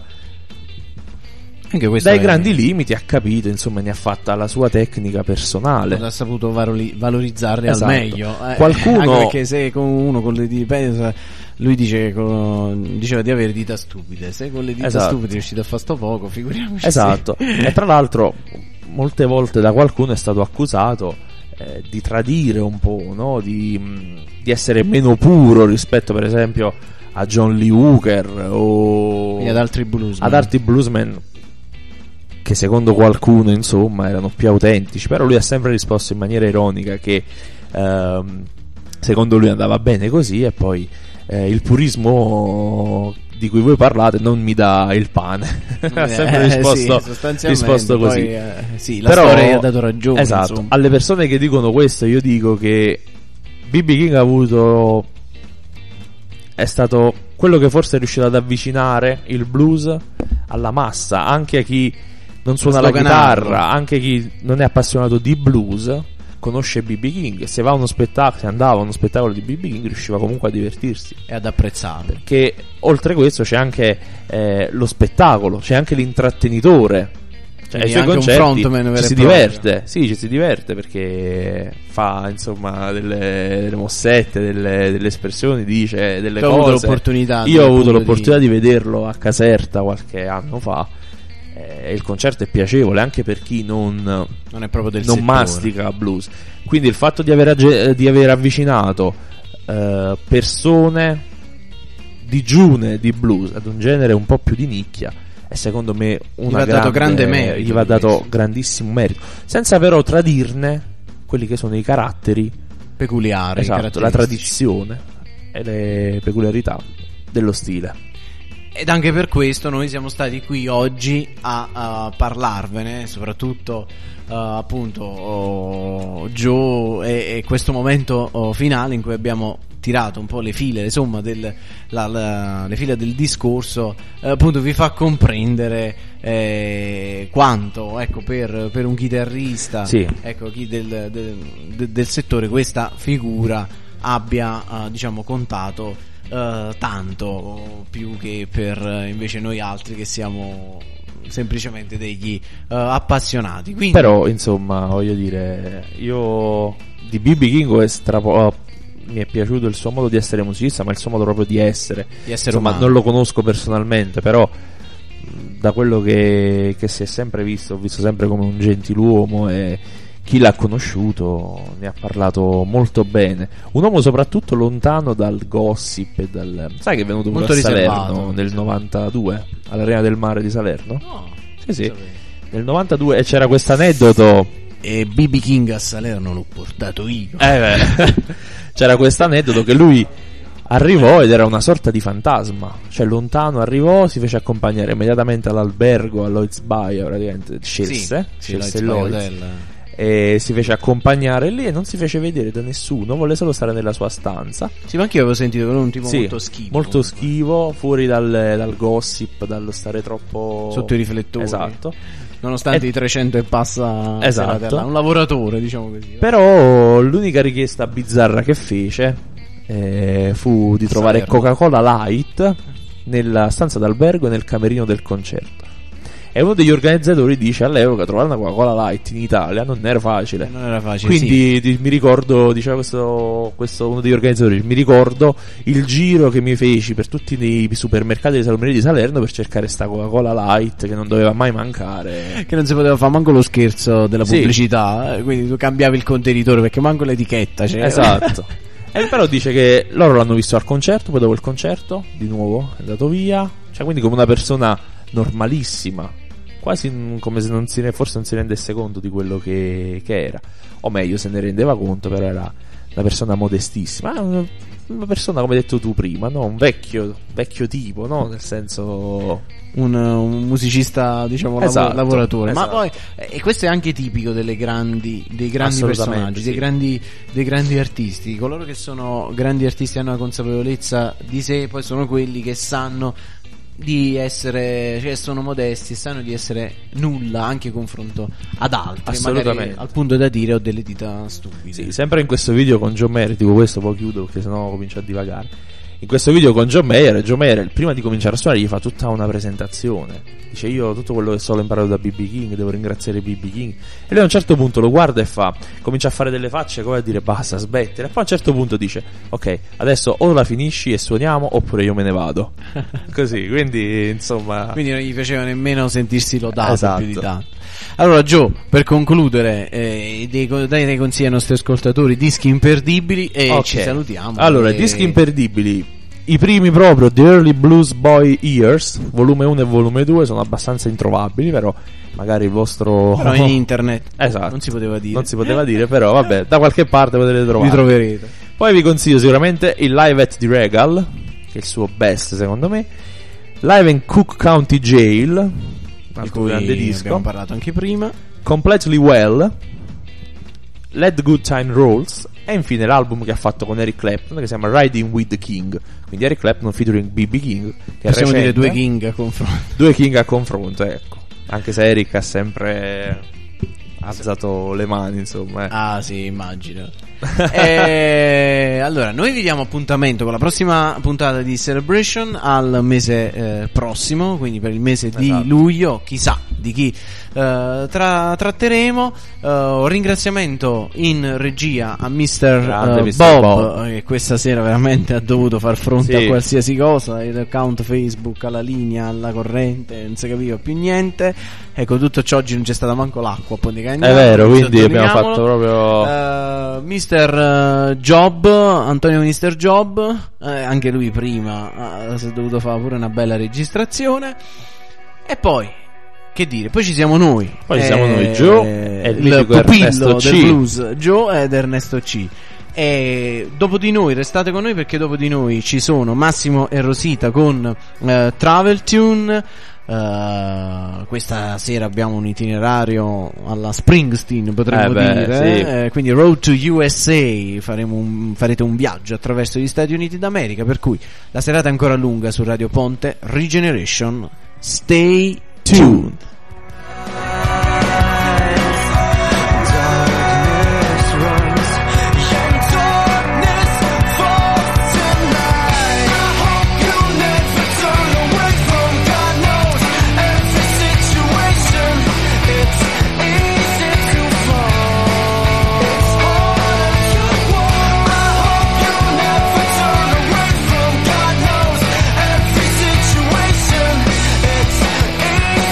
Anche questo dai è- grandi limiti ha capito, insomma, ne ha fatta la sua tecnica personale. ha saputo valori- valorizzarle Esatto. al meglio. Eh, Qualcuno- anche perché se con uno con le dita, lui dice che con- diceva di avere dita stupide. Se con le dita Esatto. stupide è riuscito a fare sto poco, figuriamoci. Esatto. E tra l'altro molte volte da qualcuno è stato accusato eh, di tradire un po', no? Di, mh, di essere meno puro rispetto per esempio a John Lee Hooker o E ad altri bluesman. ad altri bluesman che secondo qualcuno insomma erano più autentici, però lui ha sempre risposto in maniera ironica che ehm, secondo lui andava bene così e poi eh, il purismo di cui voi parlate non mi dà il pane. Ha sempre Eh, risposto, sì, sostanzialmente, risposto così. poi, eh, sì, la Però- storia gli ha dato ragione. Esatto, insomma. alle persone che dicono questo io dico che B B King ha avuto, è stato quello che forse è riuscito ad avvicinare il blues alla massa, anche a chi non suona la Sdoganarlo. chitarra, anche chi non è appassionato di blues conosce B B King. Se va a uno spettacolo, se andava a uno spettacolo di B B King riusciva comunque a divertirsi, E ad apprezzarlo. che oltre questo c'è anche eh, lo spettacolo, c'è anche l'intrattenitore. Cioè, ai Quindi suoi anche un concerti frontman vero ci e si proprio. diverte, sì, ci si diverte perché fa insomma delle, delle mossette, delle, delle espressioni, dice delle Che ho cose. avuto l'opportunità Io ho avuto appunto l'opportunità di... vederlo a Caserta qualche anno fa. Eh, il concerto è piacevole anche per chi non, Non è proprio del non settore. mastica blues. Quindi il fatto di aver, agge- di aver avvicinato eh, persone digiune di blues ad un genere un po' più di nicchia è secondo me una va dato grande merito gli va di dato questo. grandissimo merito, senza però tradirne quelli che sono i caratteri, Peculiare. esatto, la caratteristici. tradizione e le peculiarità dello stile. Ed anche per questo noi siamo stati qui oggi a, a parlarvene, soprattutto uh, appunto oh, Joe e, e questo momento oh, finale in cui abbiamo tirato un po' le file, insomma, del, la, la, le file del discorso, eh, appunto vi fa comprendere eh, quanto, ecco, per, per un chitarrista, Sì. ecco, chi del, del, del- del settore questa figura abbia, eh, diciamo, contato Uh, tanto più che per uh, invece noi altri che siamo semplicemente degli uh, appassionati. Quindi, Però insomma voglio dire, io di B B King è strapo- mi è piaciuto il suo modo di essere musicista, ma il suo modo proprio di essere, di essere insomma umano. non lo conosco personalmente, però mh, da quello che, che si è sempre visto, ho visto sempre come un gentiluomo, e chi l'ha conosciuto ne ha parlato molto bene. Un uomo soprattutto lontano dal gossip e dal... Sai che è venuto pure Molto a Salerno riservato, nel novantadue all'Arena del Mare di Salerno? No, Sì, sì. Nel novantadue, e c'era questo aneddoto. E B B King a Salerno l'ho portato io. Eh beh. C'era questo aneddoto che lui arrivò ed era una sorta di fantasma, cioè lontano arrivò, si fece accompagnare immediatamente all'albergo, a Lloyd's Bay, praticamente scelse, sì, scelse Lloyd's Lloyd's, Bay Hotel. e si fece accompagnare lì e non si fece vedere da nessuno, volle solo stare nella sua stanza. Sì, ma anche io avevo sentito che era un tipo Sì, molto schivo. molto comunque. schivo, fuori dal, dal gossip, dallo stare troppo Sotto i riflettori. Esatto. Nonostante E- i trecento e passa Esatto. serate là. Un lavoratore, diciamo così. Però l'unica richiesta bizzarra che fece eh, fu di trovare Salerno. Coca-Cola Light nella stanza d'albergo e nel camerino del concerto. E uno degli organizzatori dice: all'epoca trovare una Coca-Cola Light in Italia non era facile. Non era facile. Quindi di- mi ricordo, diceva questo, questo uno degli organizzatori, mi ricordo il giro che mi feci per tutti i supermercati dei salumerie di Salerno per cercare sta Coca-Cola Light che non doveva mai mancare. sì. Che non si poteva fare manco lo scherzo della Sì. pubblicità. eh, Quindi tu cambiavi il contenitore perché manco l'etichetta c'era. Esatto. E però dice che loro l'hanno visto al concerto, poi dopo il concerto di nuovo è andato via, cioè quindi come una persona normalissima, quasi mm, come se non si ne, forse non si rendesse conto di quello che, che era, o meglio se ne rendeva conto, però era una persona modestissima. Ah, una, una persona, come hai detto tu prima, no? Un vecchio vecchio tipo, no? Nel senso un, un musicista, diciamo, lavo- Esatto, lavoratore. Ma esatto. poi, eh, e questo è anche tipico delle grandi, dei grandi Assolutamente, personaggi, dei sì. grandi, dei grandi artisti. Coloro che sono grandi artisti hanno una consapevolezza di sé, poi sono quelli che sanno di essere, cioè sono modesti, sanno di essere nulla anche in confronto ad altri, Assolutamente. magari al punto da dire ho delle dita stupide. Sì, sempre in questo video con John Mayer, dico questo, poi chiudo perché sennò comincio a divagare. In questo video con John Mayer, John Mayer prima di cominciare a suonare gli fa tutta una presentazione. Dice: io tutto quello che so l'ho imparato da B B King, devo ringraziare B B King. E lui a un certo punto lo guarda e fa, comincia a fare delle facce come a dire basta, smettere. E poi a un certo punto dice: ok, adesso o la finisci e suoniamo oppure io me ne vado. Così, quindi insomma. Quindi non gli piaceva nemmeno sentirsi lodato Esatto. più di tanto. Allora Joe, per concludere, eh, dei, dai dei consigli ai nostri ascoltatori, dischi imperdibili, e Ok. ci salutiamo. Allora, E- dischi imperdibili. I primi proprio, The Early Blues Boy Years, volume uno e volume due, sono abbastanza introvabili, però magari il vostro... Però in internet Esatto. non si poteva dire. Non si poteva dire, però vabbè, da qualche parte potete Li trovare. troverete. Poi vi consiglio sicuramente il Live at the Regal, che è il suo best secondo me. Live in Cook County Jail, un Di altro cui grande abbiamo disco. parlato anche prima. Completely Well, Let Good Time Rolls, e infine l'album che ha fatto con Eric Clapton, che si chiama Riding with the King. Quindi Eric Clapton featuring B B King, che Possiamo è recente. dire due King a confronto. Due King a confronto, ecco. Anche se Eric ha sempre alzato le mani, insomma. eh. Ah sì, immagino. E allora, noi vi diamo appuntamento con la prossima puntata di Celebration al mese eh, prossimo, quindi per il mese di Esatto. luglio, chissà di chi eh, tra- tratteremo. Eh, un ringraziamento in regia a mister Grande eh, mister Bob, Bob. eh, che questa sera veramente ha dovuto far fronte Sì. a qualsiasi cosa, l'account Facebook, alla linea, alla corrente, non si capiva più niente. Ecco, tutto ciò oggi non c'è stata manco l'acqua, poi È vero, quindi abbiamo fatto proprio... Uh, mister uh, Job, Antonio mister Job, eh, anche lui prima uh, si è dovuto fare pure una bella registrazione. E poi, che dire, poi ci siamo noi. Poi ci siamo Eh, noi, Joe e il il mitico pupillo Ernesto del C. blues, Joe ed Ernesto C. E dopo di noi, restate con noi perché dopo di noi ci sono Massimo e Rosita con uh, Travel Tune. Uh, questa sera abbiamo un itinerario alla Springsteen, potremmo Eh beh, dire, sì. eh, quindi Road to U S A, faremo un, farete un viaggio attraverso gli Stati Uniti d'America, per cui la serata è ancora lunga su Radio Ponte. Regeneration, stay tuned. Situation, it's easy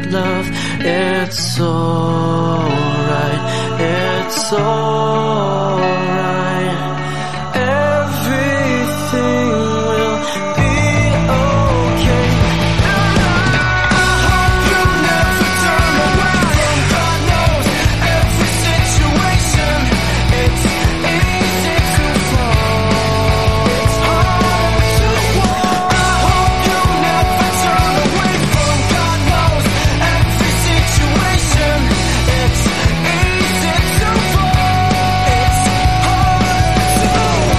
with love. It's alright, it's alright. Everything will be okay. I hope you never turn away from God knows every situation. It's easy to fall. It's hard to walk. I hope you never turn away from God knows every situation. It's easy to fall. It's hard to walk.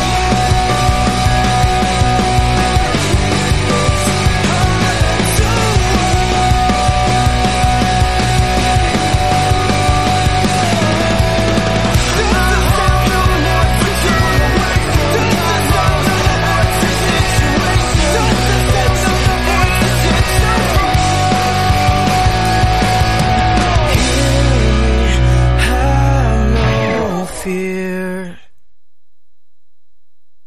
Fear.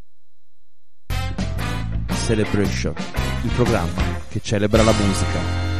Celebration, il programma che celebra la musica.